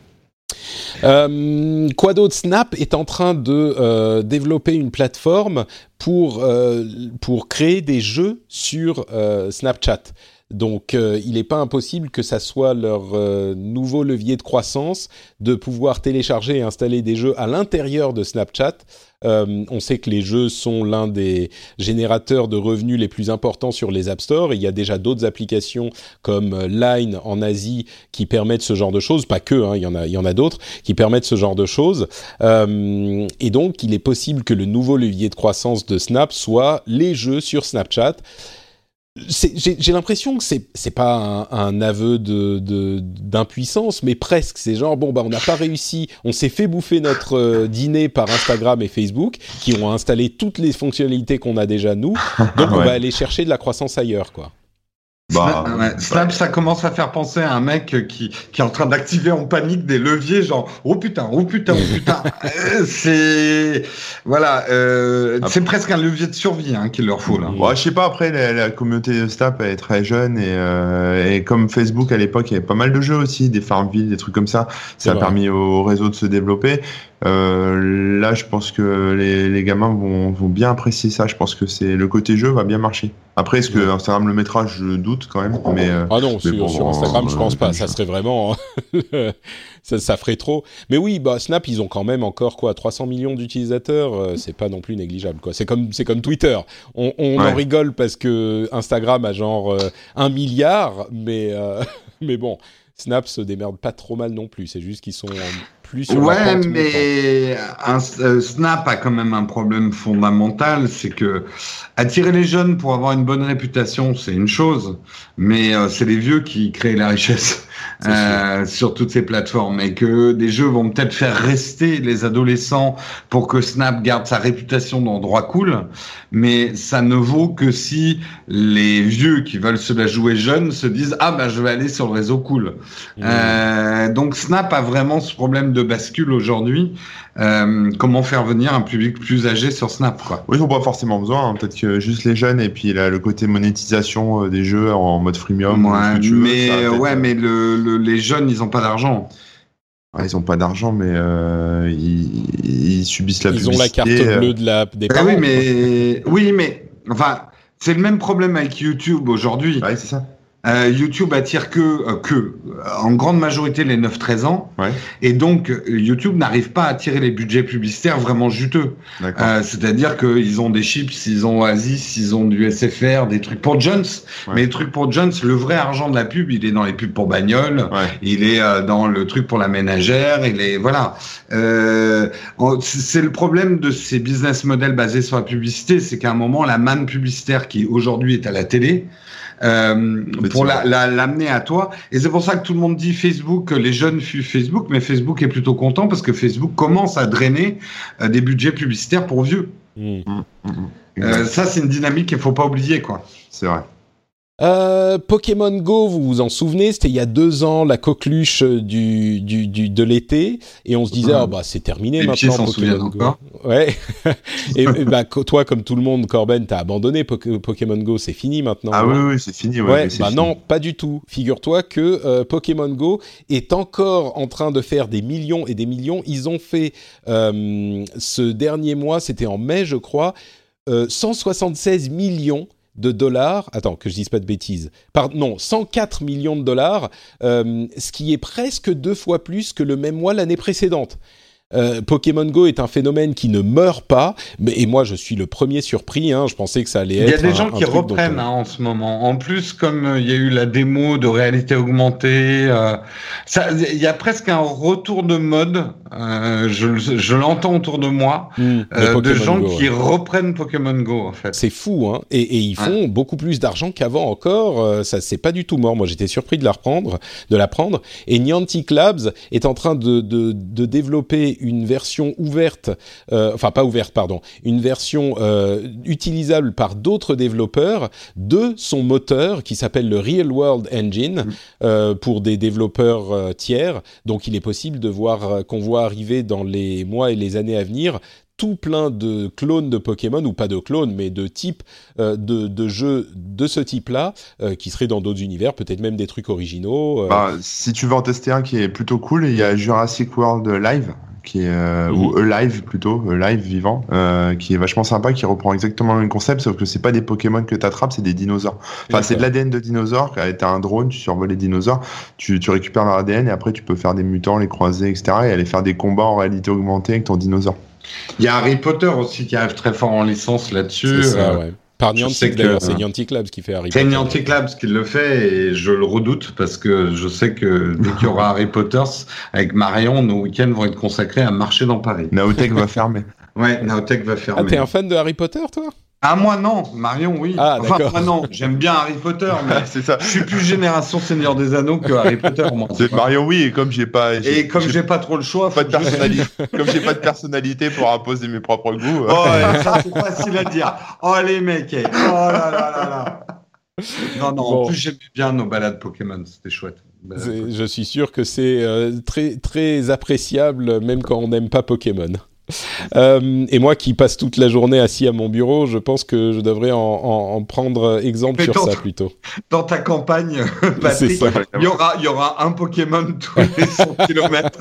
Euh, quoi d'autre? Snap est en train de euh, développer une plateforme pour, euh, pour créer des jeux sur euh, Snapchat. Donc, euh, il n'est pas impossible que ça soit leur euh, nouveau levier de croissance, de pouvoir télécharger et installer des jeux à l'intérieur de Snapchat. Euh, on sait que les jeux sont l'un des générateurs de revenus les plus importants sur les App Store. Et il y a déjà d'autres applications comme Line en Asie qui permettent ce genre de choses. Pas que, hein, il y en a, il y en a d'autres qui permettent ce genre de choses. Euh, et donc, il est possible que le nouveau levier de croissance de Snap soit les jeux sur Snapchat. C'est, j'ai, j'ai l'impression que c'est c'est pas un, un aveu de, de d'impuissance, mais presque. C'est genre bon bah on n'a pas réussi, on s'est fait bouffer notre euh, dîner par Instagram et Facebook, qui ont installé toutes les fonctionnalités qu'on a déjà nous. Donc on Ouais. va aller chercher de la croissance ailleurs, quoi. Bah, Snap, ouais. Snap, ça commence à faire penser à un mec qui, qui est en train d'activer en panique des leviers, genre oh putain, oh putain, oh putain. euh, c'est voilà, euh, c'est presque un levier de survie hein, qu'il leur faut là. Ouais, je sais pas, après, la, la communauté de Snap, elle est très jeune et, euh, et comme Facebook à l'époque, il y avait pas mal de jeux aussi, des Farmville, des trucs comme ça. C'est Ça a vrai. permis au réseau de se développer. Euh, là, je pense que les, les gamins vont, vont bien apprécier ça. Je pense que c'est le côté jeu va bien marcher. Après, est-ce que Ouais. Instagram le mettra? Je doute quand même. Mais, euh, Ah non, mais sur, bon, sur Instagram, je euh, pense pas. euh, Ça serait vraiment, ça, ça ferait trop. Mais oui, bah Snap, ils ont quand même encore quoi, trois cents millions d'utilisateurs. Euh, c'est pas non plus négligeable, quoi. C'est comme, c'est comme Twitter. On, on Ouais. en rigole parce que Instagram a genre euh, un milliard, mais euh, mais bon, Snap se démerde pas trop mal non plus. C'est juste qu'ils sont plus sur la Ouais, pente montante. mais un, euh, Snap a quand même un problème fondamental, c'est que attirer les jeunes pour avoir une bonne réputation, c'est une chose, mais euh, c'est les vieux qui créent la richesse euh, sur toutes ces plateformes, et que des jeux vont peut-être faire rester les adolescents pour que Snap garde sa réputation d'endroit cool, mais ça ne vaut que si les vieux qui veulent se la jouer jeunes se disent ah ben je vais aller sur le réseau cool. Mmh. Euh, donc Snap a vraiment ce problème de bascule aujourd'hui. Euh, comment faire venir un public plus âgé sur Snap, quoi. oui, ils n'ont pas forcément besoin. Hein. Peut-être que juste les jeunes et puis là, le côté monétisation euh, des jeux en mode freemium. ou ce Ouais, que tu veux, mais ça va peut-être, ouais, euh, mais le, le, les jeunes, ils ont pas d'argent. ouais, ils ont pas d'argent, mais euh, ils, ils subissent la Ils ont publicité. la carte euh, bleue de la des Ah parents. oui, quoi. mais oui, mais enfin, c'est le même problème avec YouTube aujourd'hui. Ouais, c'est ça. Euh, YouTube attire que, euh, que, euh, en grande majorité, les neuf treize ans. Ouais. Et donc, euh, YouTube n'arrive pas à attirer les budgets publicitaires vraiment juteux. D'accord. Euh, c'est-à-dire qu'ils ont des chips, ils ont Oasis, ils ont du S F R, des trucs pour Jones. Ouais. Mais les trucs pour Jones, le vrai argent de la pub, il est dans les pubs pour bagnole, Ouais. il est euh, dans le truc pour la ménagère, il est voilà. Euh, on- c'est le problème de ces business models basés sur la publicité, c'est qu'à un moment, la manne publicitaire qui aujourd'hui est à la télé. Euh, pour la, la, l'amener à toi. Et c'est pour ça que tout le monde dit Facebook, les jeunes fuient Facebook, mais Facebook est plutôt content parce que Facebook commence à drainer euh, des budgets publicitaires pour vieux. Mmh. Mmh, mmh. Euh, ça, c'est une dynamique qu'il faut pas oublier, quoi. C'est vrai. Euh, Pokémon Go, vous vous en souvenez, c'était il y a deux ans la coqueluche du, du, du de l'été, et on se disait Mmh. ah bah c'est terminé Les pieds maintenant s'en souviennent Pokémon Go. encore. Ouais. et, et bah co- toi comme tout le monde, Corben, t'as abandonné Po- Pokémon Go, c'est fini maintenant. Ah non oui, oui, c'est fini. Ouais, Ouais, mais c'est bah fini. non, pas du tout. Figure-toi que euh, Pokémon Go est encore en train de faire des millions et des millions. Ils ont fait euh, ce dernier mois, c'était en mai, je crois, euh, cent soixante-seize millions de dollars. Attends, que je dise pas de bêtises. Pardon, non, cent quatre millions de dollars, euh, ce qui est presque deux fois plus que le même mois l'année précédente. Euh, Pokémon Go est un phénomène qui ne meurt pas, mais, et moi je suis le premier surpris, hein, je pensais que ça allait être. Il y a des un, gens un qui truc reprennent on... hein, en ce moment. En plus, comme euh, il y a eu la démo de réalité augmentée, euh, ça, il y a presque un retour de mode. Euh, je, je l'entends autour de moi, mmh, euh, de gens Go, qui ouais. reprennent Pokémon Go en fait. C'est fou, hein. Et, et ils font ouais. beaucoup plus d'argent qu'avant encore. Euh, ça c'est pas du tout mort. Moi j'étais surpris de la reprendre, de la prendre. Et Niantic Labs est en train de, de, de développer une version ouverte, euh, enfin pas ouverte, pardon, une version euh, utilisable par d'autres développeurs de son moteur qui s'appelle le Real World Engine mmh. euh, pour des développeurs euh, tiers. Donc il est possible de voir euh, qu'on voit arriver dans les mois et les années à venir tout plein de clones de Pokémon, ou pas de clones, mais de types euh, de, de jeux de ce type-là, euh, qui seraient dans d'autres univers, peut-être même des trucs originaux. Euh... Bah, si tu veux en tester un qui est plutôt cool, il y a Jurassic World Live, qui est, euh, mmh. ou Alive plutôt, Alive vivant, euh, qui est vachement sympa, qui reprend exactement le même concept, sauf que c'est pas des Pokémon que t'attrapes, c'est des dinosaures. Enfin, D'accord. c'est de l'A D N de dinosaures. T'as un drone, tu survoles les dinosaures, tu, tu récupères leur A D N et après tu peux faire des mutants, les croiser, et cetera et aller faire des combats en réalité augmentée avec ton dinosaure. Il y a Harry Potter aussi qui arrive très fort en licence là-dessus. C'est ça, euh, ouais. Par Niantic, d'ailleurs, que, c'est Niantic Labs qui fait Harry c'est Potter. C'est Niantic Labs qui le fait et je le redoute parce que je sais que dès qu'il y aura Harry Potter, avec Marion, nos week-ends vont être consacrés à marcher dans Paris. Naotech va fermer. Ouais, Naotech va fermer. Ah, t'es un fan de Harry Potter, toi ? Ah, moi non, Marion oui. Ah, enfin, d'accord. moi non, j'aime bien Harry Potter, mais c'est ça. Je suis plus génération Seigneur des Anneaux que Harry Potter, moi. C'est Marion oui, et comme j'ai pas. J'ai, et comme j'ai, j'ai pas trop le choix. Pas de personnalité. Comme j'ai pas de personnalité pour imposer mes propres goûts. Oh, ouais, ça c'est facile à dire. Oh les mecs, oh là là là là. Non, non, bon. En plus j'aimais bien nos balades Pokémon, c'était chouette. C'est, je suis sûr que c'est euh, très, très appréciable, même quand on n'aime pas Pokémon. Euh, et moi qui passe toute la journée assis à mon bureau, je pense que je devrais en, en, en prendre exemple Mais sur dans, ça plutôt. Dans ta campagne, Patrick, il y aura, il y aura un Pokémon tous les cent kilomètres.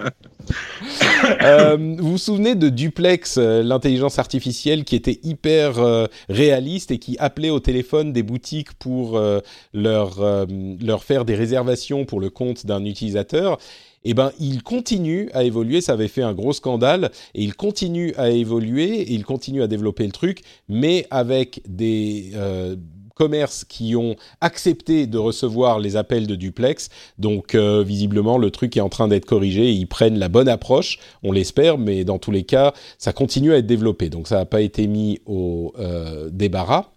euh, vous vous souvenez de Duplex, euh, l'intelligence artificielle qui était hyper euh, réaliste et qui appelait au téléphone des boutiques pour euh, leur, euh, leur faire des réservations pour le compte d'un utilisateur? Eh ben, il continue à évoluer, ça avait fait un gros scandale, et il continue à évoluer, et il continue à développer le truc, mais avec des euh, commerces qui ont accepté de recevoir les appels de Duplex, donc euh, visiblement le truc est en train d'être corrigé, et ils prennent la bonne approche, on l'espère, mais dans tous les cas, ça continue à être développé, donc ça n'a pas été mis au euh, débarras.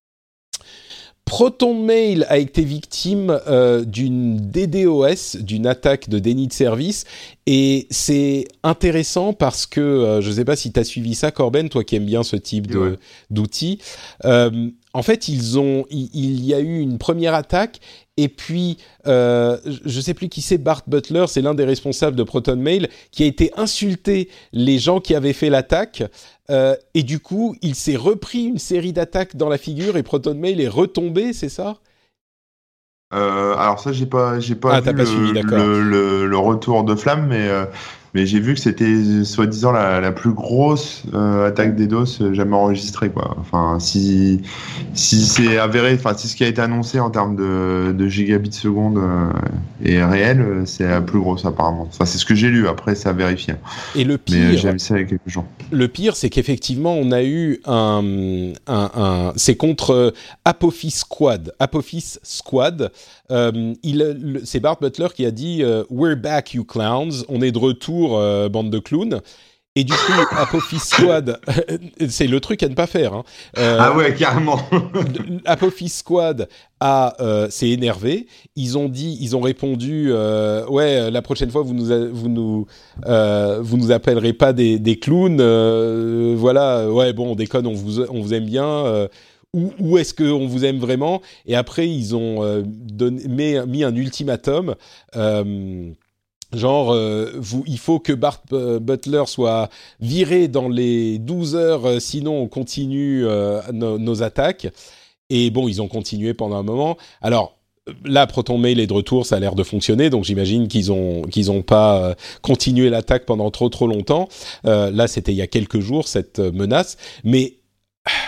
ProtonMail a été victime euh, d'une D DoS, d'une attaque de déni de service, et c'est intéressant parce que, euh, je ne sais pas si tu as suivi ça, Corben, toi qui aimes bien ce type de, ouais. d'outils. Euh, en fait, ils ont, il, il y a eu une première attaque, et puis, euh, je ne sais plus qui c'est, Bart Butler, c'est l'un des responsables de ProtonMail, qui a été insulté les gens qui avaient fait l'attaque, euh, et du coup, il s'est repris une série d'attaques dans la figure, et ProtonMail est retombé, c'est ça ? euh, Alors ça, j'ai pas, j'ai pas ah, vu t'as le, pas suivi, d'accord. Le, le, le retour de flamme, mais... Euh... Mais j'ai vu que c'était soi-disant la, la plus grosse euh, attaque DDoS jamais enregistrée, quoi. Enfin, si si c'est avéré, enfin si ce qui a été annoncé en termes de, de gigabits seconde euh, est réel, c'est la plus grosse apparemment. Enfin, c'est ce que j'ai lu. Après, ça a vérifié. Et le pire, mais j'ai vu ça il y a quelques jours. Le pire, c'est qu'effectivement, on a eu un, un, un c'est contre Apophis Squad. Apophis Squad. Euh, il, le, c'est Bart Butler qui a dit euh, « We're back, you clowns ». On est de retour, euh, bande de clowns. Et du coup, Apophis Squad, c'est le truc à ne pas faire. Hein. Euh, ah ouais, carrément. Apophis Squad a, euh, s'est énervé. Ils ont dit, ils ont répondu, euh, ouais, la prochaine fois vous nous, a, vous nous, euh, vous nous appellerez pas des, des clowns. Euh, voilà, ouais, bon, on déconne, on vous, on vous aime bien. Euh, Où, où est-ce qu'on vous aime vraiment ? Et après, ils ont euh, donné, mis, mis un ultimatum, euh, genre, euh, vous, il faut que Bart euh, Butler soit viré dans les douze heures, euh, sinon on continue euh, nos, nos attaques. Et bon, ils ont continué pendant un moment. Alors, là, ProtonMail est de retour, ça a l'air de fonctionner, donc j'imagine qu'ils ont qu'ils ont pas euh, continué l'attaque pendant trop trop longtemps. Euh, là, c'était il y a quelques jours, cette euh, menace. Mais...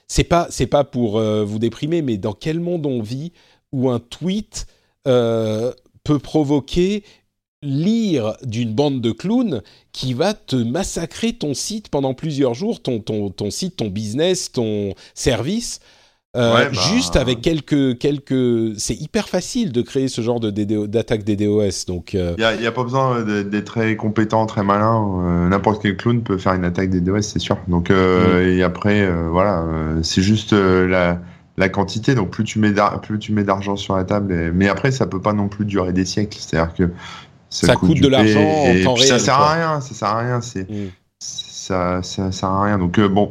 c'est pas c'est pas pour euh, vous déprimer, mais dans quel monde on vit où un tweet euh, peut provoquer l'ire d'une bande de clowns qui va te massacrer ton site pendant plusieurs jours, ton ton ton site, ton business, ton service. Euh, ouais, bah... Juste avec quelques quelques, c'est hyper facile de créer ce genre de D D O, d'attaque D D O S. Donc il euh... y a il y a pas besoin d'être très compétent, très malin. Euh, n'importe quel clown peut faire une attaque D D O S, c'est sûr. Donc euh, mmh. et après euh, voilà, euh, c'est juste euh, la la quantité. Donc plus tu mets plus tu mets d'argent sur la table. Et... Mais après ça peut pas non plus durer des siècles. C'est-à-dire que ça, ça coûte, coûte de l'argent en temps réel. Ça sert quoi. à rien. Ça sert à rien. C'est mmh. ça ça sert à rien. Donc euh, bon.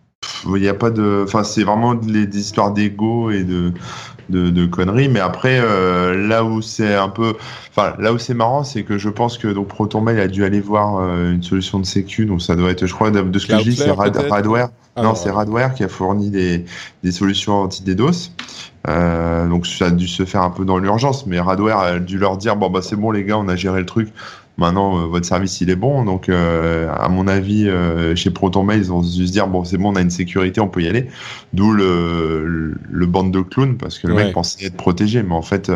Il y a pas de, enfin c'est vraiment des, des histoires d'ego et de de, de conneries. Mais après euh, là où c'est un peu, enfin là où c'est marrant, c'est que je pense que donc ProtonMail a dû aller voir euh, une solution de sécu. Donc ça doit être, je crois de, de ce que Cloudflare, je dis, c'est Rad, Radware. Ah, non, ouais. c'est Radware qui a fourni des des solutions anti-DDoS. Euh, donc ça a dû se faire un peu dans l'urgence. Mais Radware a dû leur dire bon bah c'est bon les gars, on a géré le truc. Maintenant, euh, votre service, il est bon. Donc, euh, à mon avis, euh, chez ProtonMail, ils ont dû se dire, bon, c'est bon, on a une sécurité, on peut y aller. D'où le, le, le bande de clowns, parce que le ouais. mec pensait être protégé. Mais en fait,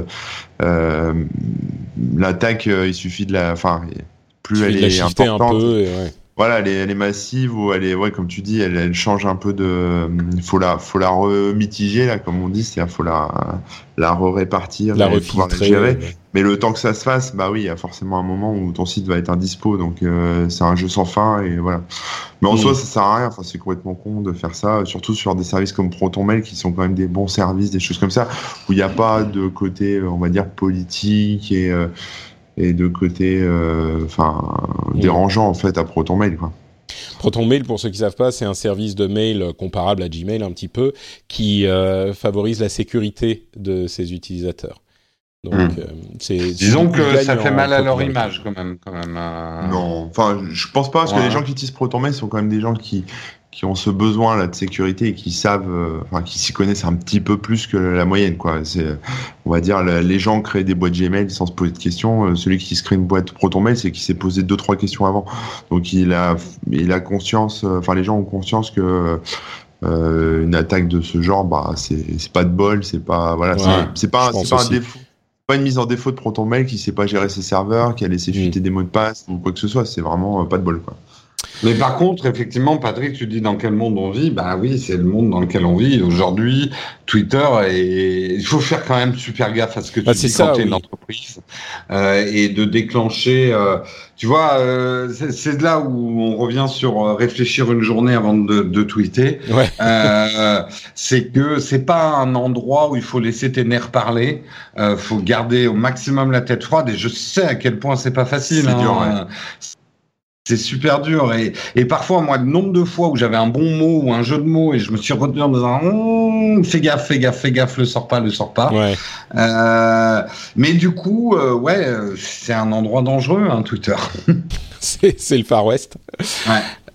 euh, l'attaque, euh, il suffit de la... Enfin, plus elle est importante... Un peu et ouais. Voilà, elle est, elle est massive ou elle est, ouais, comme tu dis, elle, elle change un peu de, faut la, faut la remitiger là, comme on dit, c'est-à-dire faut la, la re-répartir, la refiltrer, gérer. Ouais. Mais le temps que ça se fasse, bah oui, il y a forcément un moment où ton site va être indispo, donc euh, c'est un jeu sans fin et voilà. Mais en mmh. soi, ça sert à rien. Enfin, c'est complètement con de faire ça, surtout sur des services comme ProtonMail qui sont quand même des bons services, des choses comme ça, où il n'y a pas de côté, on va dire, politique et euh, et de côté enfin euh, mmh. dérangeant en fait à ProtonMail quoi. ProtonMail, pour ceux qui ne savent pas, c'est un service de mail comparable à Gmail un petit peu qui euh, favorise la sécurité de ses utilisateurs. Donc, mmh. euh, c'est, disons que ça fait mal à leur image quand même, quand même. Euh... Non, enfin, je pense pas parce ouais. que les gens qui utilisent ProtonMail sont quand même des gens qui qui ont ce besoin là de sécurité et qui savent, euh, enfin, qui s'y connaissent un petit peu plus que la moyenne, quoi. C'est, on va dire, la, les gens créent des boîtes Gmail sans se poser de questions. Euh, celui qui se crée une boîte ProtonMail, c'est qu'il s'est posé deux trois questions avant. Donc il a, il a conscience, enfin, euh, les gens ont conscience que euh, une attaque de ce genre, bah, c'est, c'est pas de bol, c'est pas, voilà, ouais, c'est, c'est pas, c'est pas un défaut. Pas une mise en défaut de ProtonMail qui sait pas gérer ses serveurs, qui a laissé fuiter mmh. des mots de passe ou quoi que ce soit. C'est vraiment euh, pas de bol, quoi. Mais par contre, effectivement, Patrick, tu dis dans quel monde on vit. Bah oui, c'est le monde dans lequel on vit. Aujourd'hui, Twitter, et il faut faire quand même super gaffe à ce que tu bah, dis quand tu es oui. une entreprise euh, et de déclencher. Euh, tu vois, euh, c'est, c'est de là où on revient sur euh, réfléchir une journée avant de, de tweeter. Ouais. euh, c'est que c'est pas un endroit où il faut laisser tes nerfs parler. Euh, faut garder au maximum la tête froide. Et je sais à quel point c'est pas facile. C'est hein. dur, ouais. C'est super dur et, et parfois moi le nombre de fois où j'avais un bon mot ou un jeu de mots et je me suis retenu en disant mmh, fais gaffe fais gaffe fais gaffe le sors pas le sors pas ouais. euh, mais du coup euh, ouais c'est un endroit dangereux hein, Twitter. c'est, c'est le Far West. Ouais.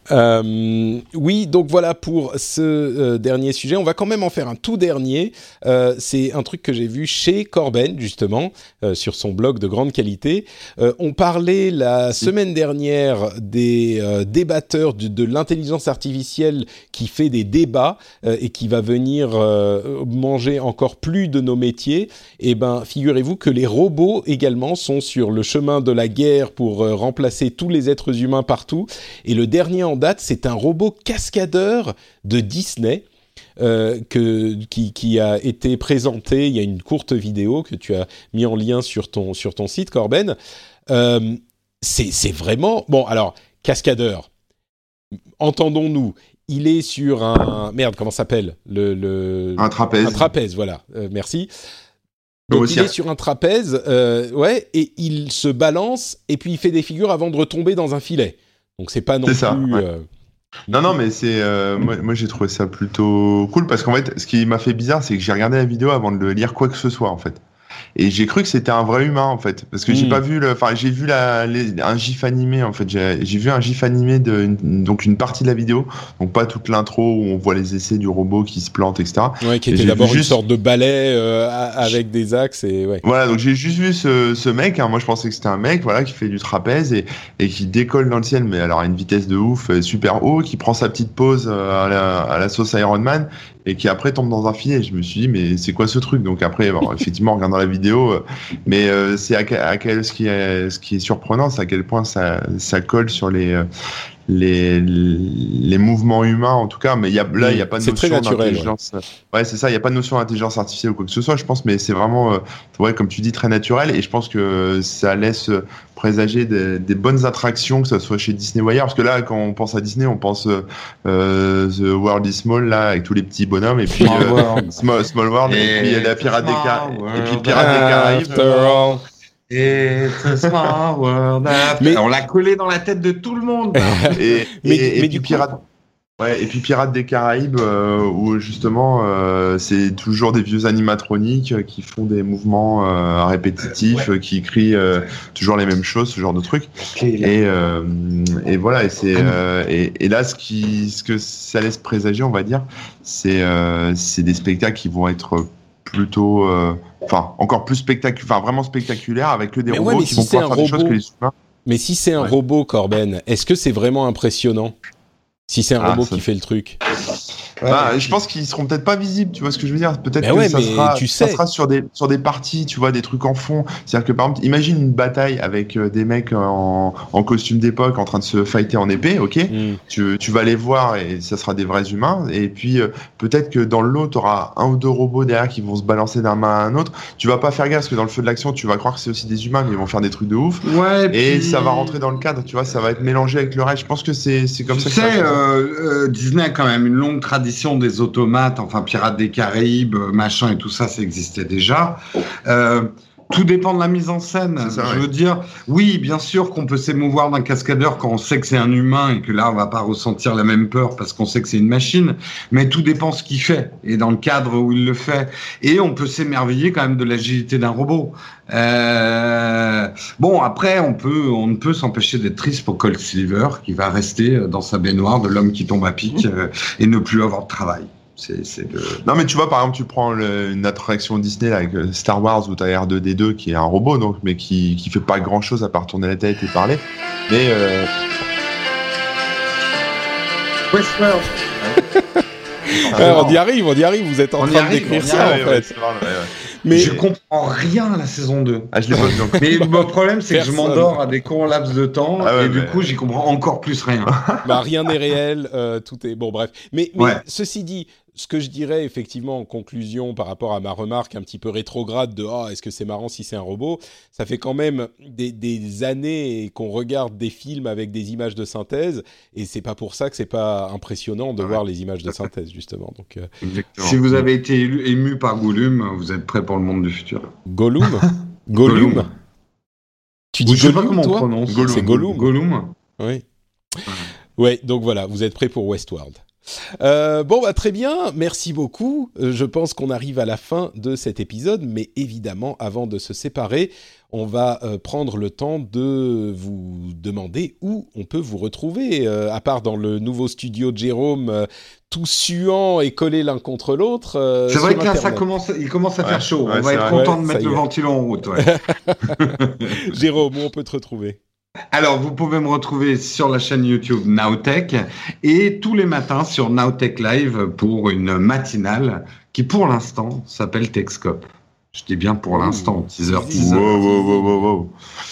Euh, oui, donc voilà pour ce euh, dernier sujet. On va quand même en faire un tout dernier. Euh, c'est un truc que j'ai vu chez Corben, justement, euh, sur son blog de grande qualité. Euh, on parlait la semaine dernière des euh, débatteurs de, de l'intelligence artificielle qui fait des débats euh, et qui va venir euh, manger encore plus de nos métiers. Et ben, figurez-vous que les robots également sont sur le chemin de la guerre pour euh, remplacer tous les êtres humains partout. Et le dernier en date, c'est un robot cascadeur de Disney euh, que, qui, qui a été présenté. Il y a une courte vidéo que tu as mis en lien sur ton, sur ton site, Corben. Euh, c'est, c'est vraiment... Bon, alors, cascadeur, entendons-nous, il est sur un... Merde, comment ça s'appelle le, le... Un trapèze. Un trapèze, voilà. Euh, merci. Donc il est sur un trapèze, euh, ouais, et il se balance, et puis il fait des figures avant de retomber dans un filet. Donc c'est pas non c'est plus... Ça, ouais. euh... Non, non, mais c'est... Euh, moi, moi, j'ai trouvé ça plutôt cool, parce qu'en fait, ce qui m'a fait bizarre, c'est que j'ai regardé la vidéo avant de lire quoi que ce soit, en fait. Et j'ai cru que c'était un vrai humain, en fait. Parce que mmh. j'ai pas vu le... Enfin, j'ai vu la, les, un gif animé, en fait. J'ai, j'ai vu un gif animé de... Une, donc, une partie de la vidéo. Donc, pas toute l'intro où on voit les essais du robot qui se plante, et cetera. Ouais, qui était d'abord une juste... sorte de balai euh, avec des axes et... Ouais. Voilà, donc j'ai juste vu ce, ce mec. Hein, moi, je pensais que c'était un mec, voilà, qui fait du trapèze et, et qui décolle dans le ciel, mais alors à une vitesse de ouf, super haut, qui prend sa petite pause à la, à la sauce Iron Man et qui après tombe dans un filet. Je me suis dit mais c'est quoi ce truc? Donc après, bon, effectivement, en regardant la vidéo, euh, mais euh, c'est à quel, à quel ce qui est ce qui est surprenant, c'est à quel point ça ça colle sur les euh, les les mouvements humains en tout cas. Mais il y a là il y a pas de c'est notion très naturel, d'intelligence. Ouais. ouais, c'est ça. Il y a pas de notion d'intelligence artificielle ou quoi que ce soit, je pense. Mais c'est vraiment euh, ouais comme tu dis très naturel et je pense que ça laisse présager des, des bonnes attractions, que ce soit chez Disney ou ailleurs, parce que là quand on pense à Disney on pense euh, The World is Small là avec tous les petits bonhommes et puis euh, Small, Small World et, et puis il y a la Pirate des Caraïbes et puis Pirate des Caraïbes. It's a small world. Mais on l'a collé dans la tête de tout le monde. et, et, mais, et, mais et du puis Pirate. Ouais, et puis Pirates des Caraïbes, euh, où justement euh, c'est toujours des vieux animatroniques euh, qui font des mouvements euh, répétitifs, ouais. euh, qui crient euh, toujours les mêmes choses, ce genre de trucs. Et, euh, et voilà, et c'est euh, et, et là ce qui ce que ça laisse présager, on va dire, c'est euh, c'est des spectacles qui vont être plutôt, enfin euh, encore plus spectaculaires, enfin vraiment spectaculaires avec que des mais robots ouais, qui si vont pouvoir faire robot... des choses que les humains. Mais si c'est un ouais. robot, Corben, est-ce que c'est vraiment impressionnant? Si c'est un ah, robot ça... qui fait le truc. Bah, ouais, je pense qu'ils seront peut-être pas visibles, tu vois ce que je veux dire. Peut-être mais que ouais, ça, mais sera, tu ça sais. sera sur des sur des parties, tu vois, des trucs en fond. C'est-à-dire que par exemple, imagine une bataille avec euh, des mecs en, en costume d'époque en train de se fighter en épée, ok. Mm. Tu tu vas les voir et ça sera des vrais humains. Et puis euh, peut-être que dans le lot, t'auras un ou deux robots derrière qui vont se balancer d'un main à un autre. Tu vas pas faire gaffe parce que dans le feu de l'action, tu vas croire que c'est aussi des humains, mais ils vont faire des trucs de ouf. Ouais. Et puis... ça va rentrer dans le cadre, tu vois, ça va être mélangé avec le reste. Je pense que c'est c'est comme tu ça. Tu sais, euh, euh, Disney a quand même une longue tradition des automates, enfin Pirates des Caraïbes, machin et tout ça, ça existait déjà. Euh, tout dépend de la mise en scène. Ça, Je ouais. veux dire, oui, bien sûr qu'on peut s'émouvoir d'un cascadeur quand on sait que c'est un humain et que là, on va pas ressentir la même peur parce qu'on sait que c'est une machine. Mais tout dépend ce qu'il fait et dans le cadre où il le fait. Et on peut s'émerveiller quand même de l'agilité d'un robot. Euh... Bon, après, on peut, on ne peut s'empêcher d'être triste pour Colt Silver qui va rester dans sa baignoire de l'homme qui tombe à pic euh, et ne plus avoir de travail. C'est, c'est le... Non mais tu vois par exemple tu prends le, une attraction Disney là, avec Star Wars où t'as R deux D deux qui est un robot donc mais qui qui fait pas grand chose à part tourner la tête et parler mais euh... Westworld. ouais, on y arrive on y arrive vous êtes en on train de décrire ça arrive, en ouais, fait ouais, ouais, ouais. Mais je comprends rien à la saison deux. Ah, je l'ai pas vu donc. Mais le problème, c'est Personne. que je m'endors à des courts laps de temps ah ouais, et mais... du coup, j'y comprends encore plus rien. Bah, rien n'est réel, euh, tout est... Bon, bref. Mais, mais ouais. ceci dit, ce que je dirais effectivement en conclusion par rapport à ma remarque un petit peu rétrograde de « Ah, oh, est-ce que c'est marrant si c'est un robot ?» Ça fait quand même des, des années qu'on regarde des films avec des images de synthèse et c'est pas pour ça que c'est pas impressionnant de ouais. voir les images de synthèse, justement. Donc, euh... Si vous avez été élu, ému par Gollum, vous êtes prêt pour le monde du futur. Gollum Gollum, Gollum. Tu dis je Gollum, sais pas comment toi on prononce. Gollum. C'est Gollum. Gollum. Oui. Ouais, donc voilà, vous êtes prêts pour Westworld. Euh, bon bah très bien, merci beaucoup. Euh, je pense qu'on arrive à la fin de cet épisode, mais évidemment, avant de se séparer, on va euh, prendre le temps de vous demander où on peut vous retrouver, euh, à part dans le nouveau studio de Jérôme, euh, tout suant et collé l'un contre l'autre. Euh, c'est vrai que là, ça commence, il commence à ouais, faire chaud. Ouais, on va être vrai. content ouais, de mettre le ventilo en route. Ouais. Jérôme, où on peut te retrouver ? Alors, vous pouvez me retrouver sur la chaîne YouTube Nowtech et tous les matins sur Nowtech Live pour une matinale qui, pour l'instant, s'appelle Techscope. Je dis bien pour l'instant, teaser, teaser. Wow, wow, wow, wow, wow.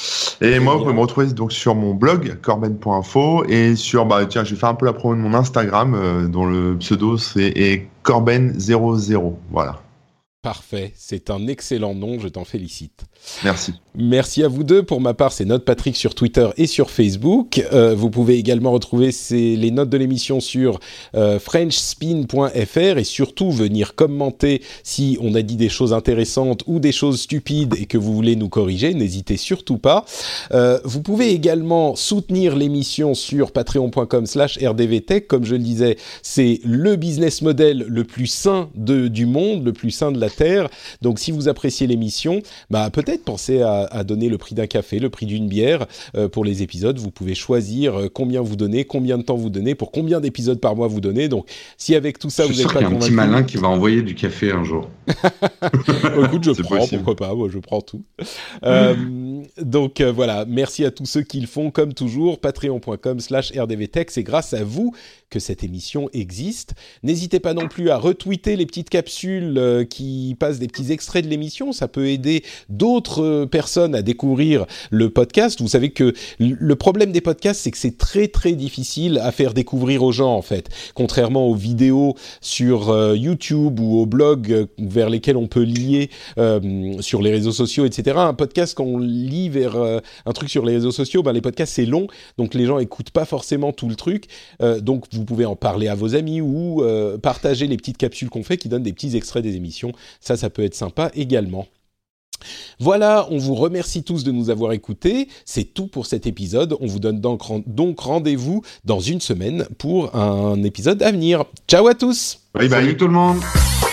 Et moi, vous pouvez me retrouver donc sur mon blog corben point info et sur, bah tiens, je vais faire un peu la promo de mon Instagram euh, dont le pseudo c'est corben zéro zéro. Voilà. Parfait, c'est un excellent nom, je t'en félicite. Merci. Merci à vous deux. Pour ma part, c'est Note Patrick sur Twitter et sur Facebook. Euh, vous pouvez également retrouver ces, les notes de l'émission sur euh, french spin point f r et surtout venir commenter si on a dit des choses intéressantes ou des choses stupides et que vous voulez nous corriger. N'hésitez surtout pas. Euh, vous pouvez également soutenir l'émission sur patreon point com slash r d v tech. Comme je le disais, c'est le business model le plus sain de, du monde, le plus sain de la Terre. Donc si vous appréciez l'émission, bah peut-être pensez à, à donner le prix d'un café, le prix d'une bière euh, pour les épisodes. Vous pouvez choisir euh, combien vous donnez, combien de temps vous donnez, pour combien d'épisodes par mois vous donnez. Donc si avec tout ça je vous n'êtes pas convaincu... Je suis sûr qu'il y a un petit malin qui va envoyer du café un jour. Écoute, je prends, possible. Pourquoi pas, moi je prends tout. euh, donc euh, voilà, merci à tous ceux qui le font comme toujours. Patreon.com slash rdvtech, c'est grâce à vous que cette émission existe. N'hésitez pas non plus à retweeter les petites capsules euh, qui passent des petits extraits de l'émission. Ça peut aider d'autres euh, personnes à découvrir le podcast. Vous savez que le problème des podcasts, c'est que c'est très très difficile à faire découvrir aux gens en fait. Contrairement aux vidéos sur euh, YouTube ou aux blogs euh, vers lesquels on peut lier euh, sur les réseaux sociaux, et cetera. Un podcast, quand on lit vers euh, un truc sur les réseaux sociaux, ben les podcasts c'est long, donc les gens écoutent pas forcément tout le truc. Euh, donc vous pouvez en parler à vos amis ou euh, partager les petites capsules qu'on fait qui donnent des petits extraits des émissions. Ça, ça peut être sympa également. Voilà, on vous remercie tous de nous avoir écoutés. C'est tout pour cet épisode. On vous donne donc, donc rendez-vous dans une semaine pour un épisode à venir. Ciao à tous. Bye bye. Salut tout le monde.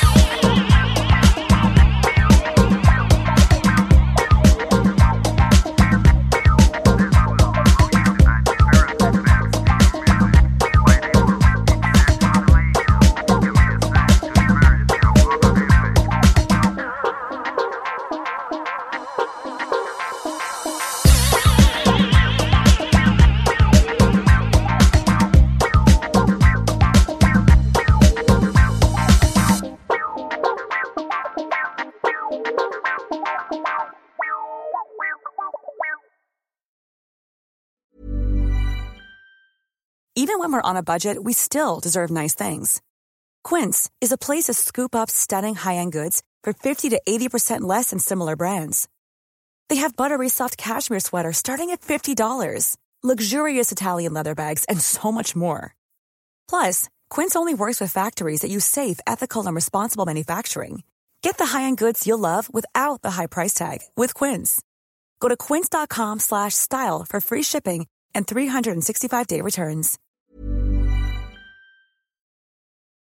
Even when we're on a budget, we still deserve nice things. Quince is a place to scoop up stunning high-end goods for fifty to eighty percent less than similar brands. They have buttery soft cashmere sweaters starting at fifty dollars, luxurious Italian leather bags, and so much more. Plus, Quince only works with factories that use safe, ethical, and responsible manufacturing. Get the high-end goods you'll love without the high price tag with Quince. Go to quince.com slash style for free shipping and three sixty-five day returns.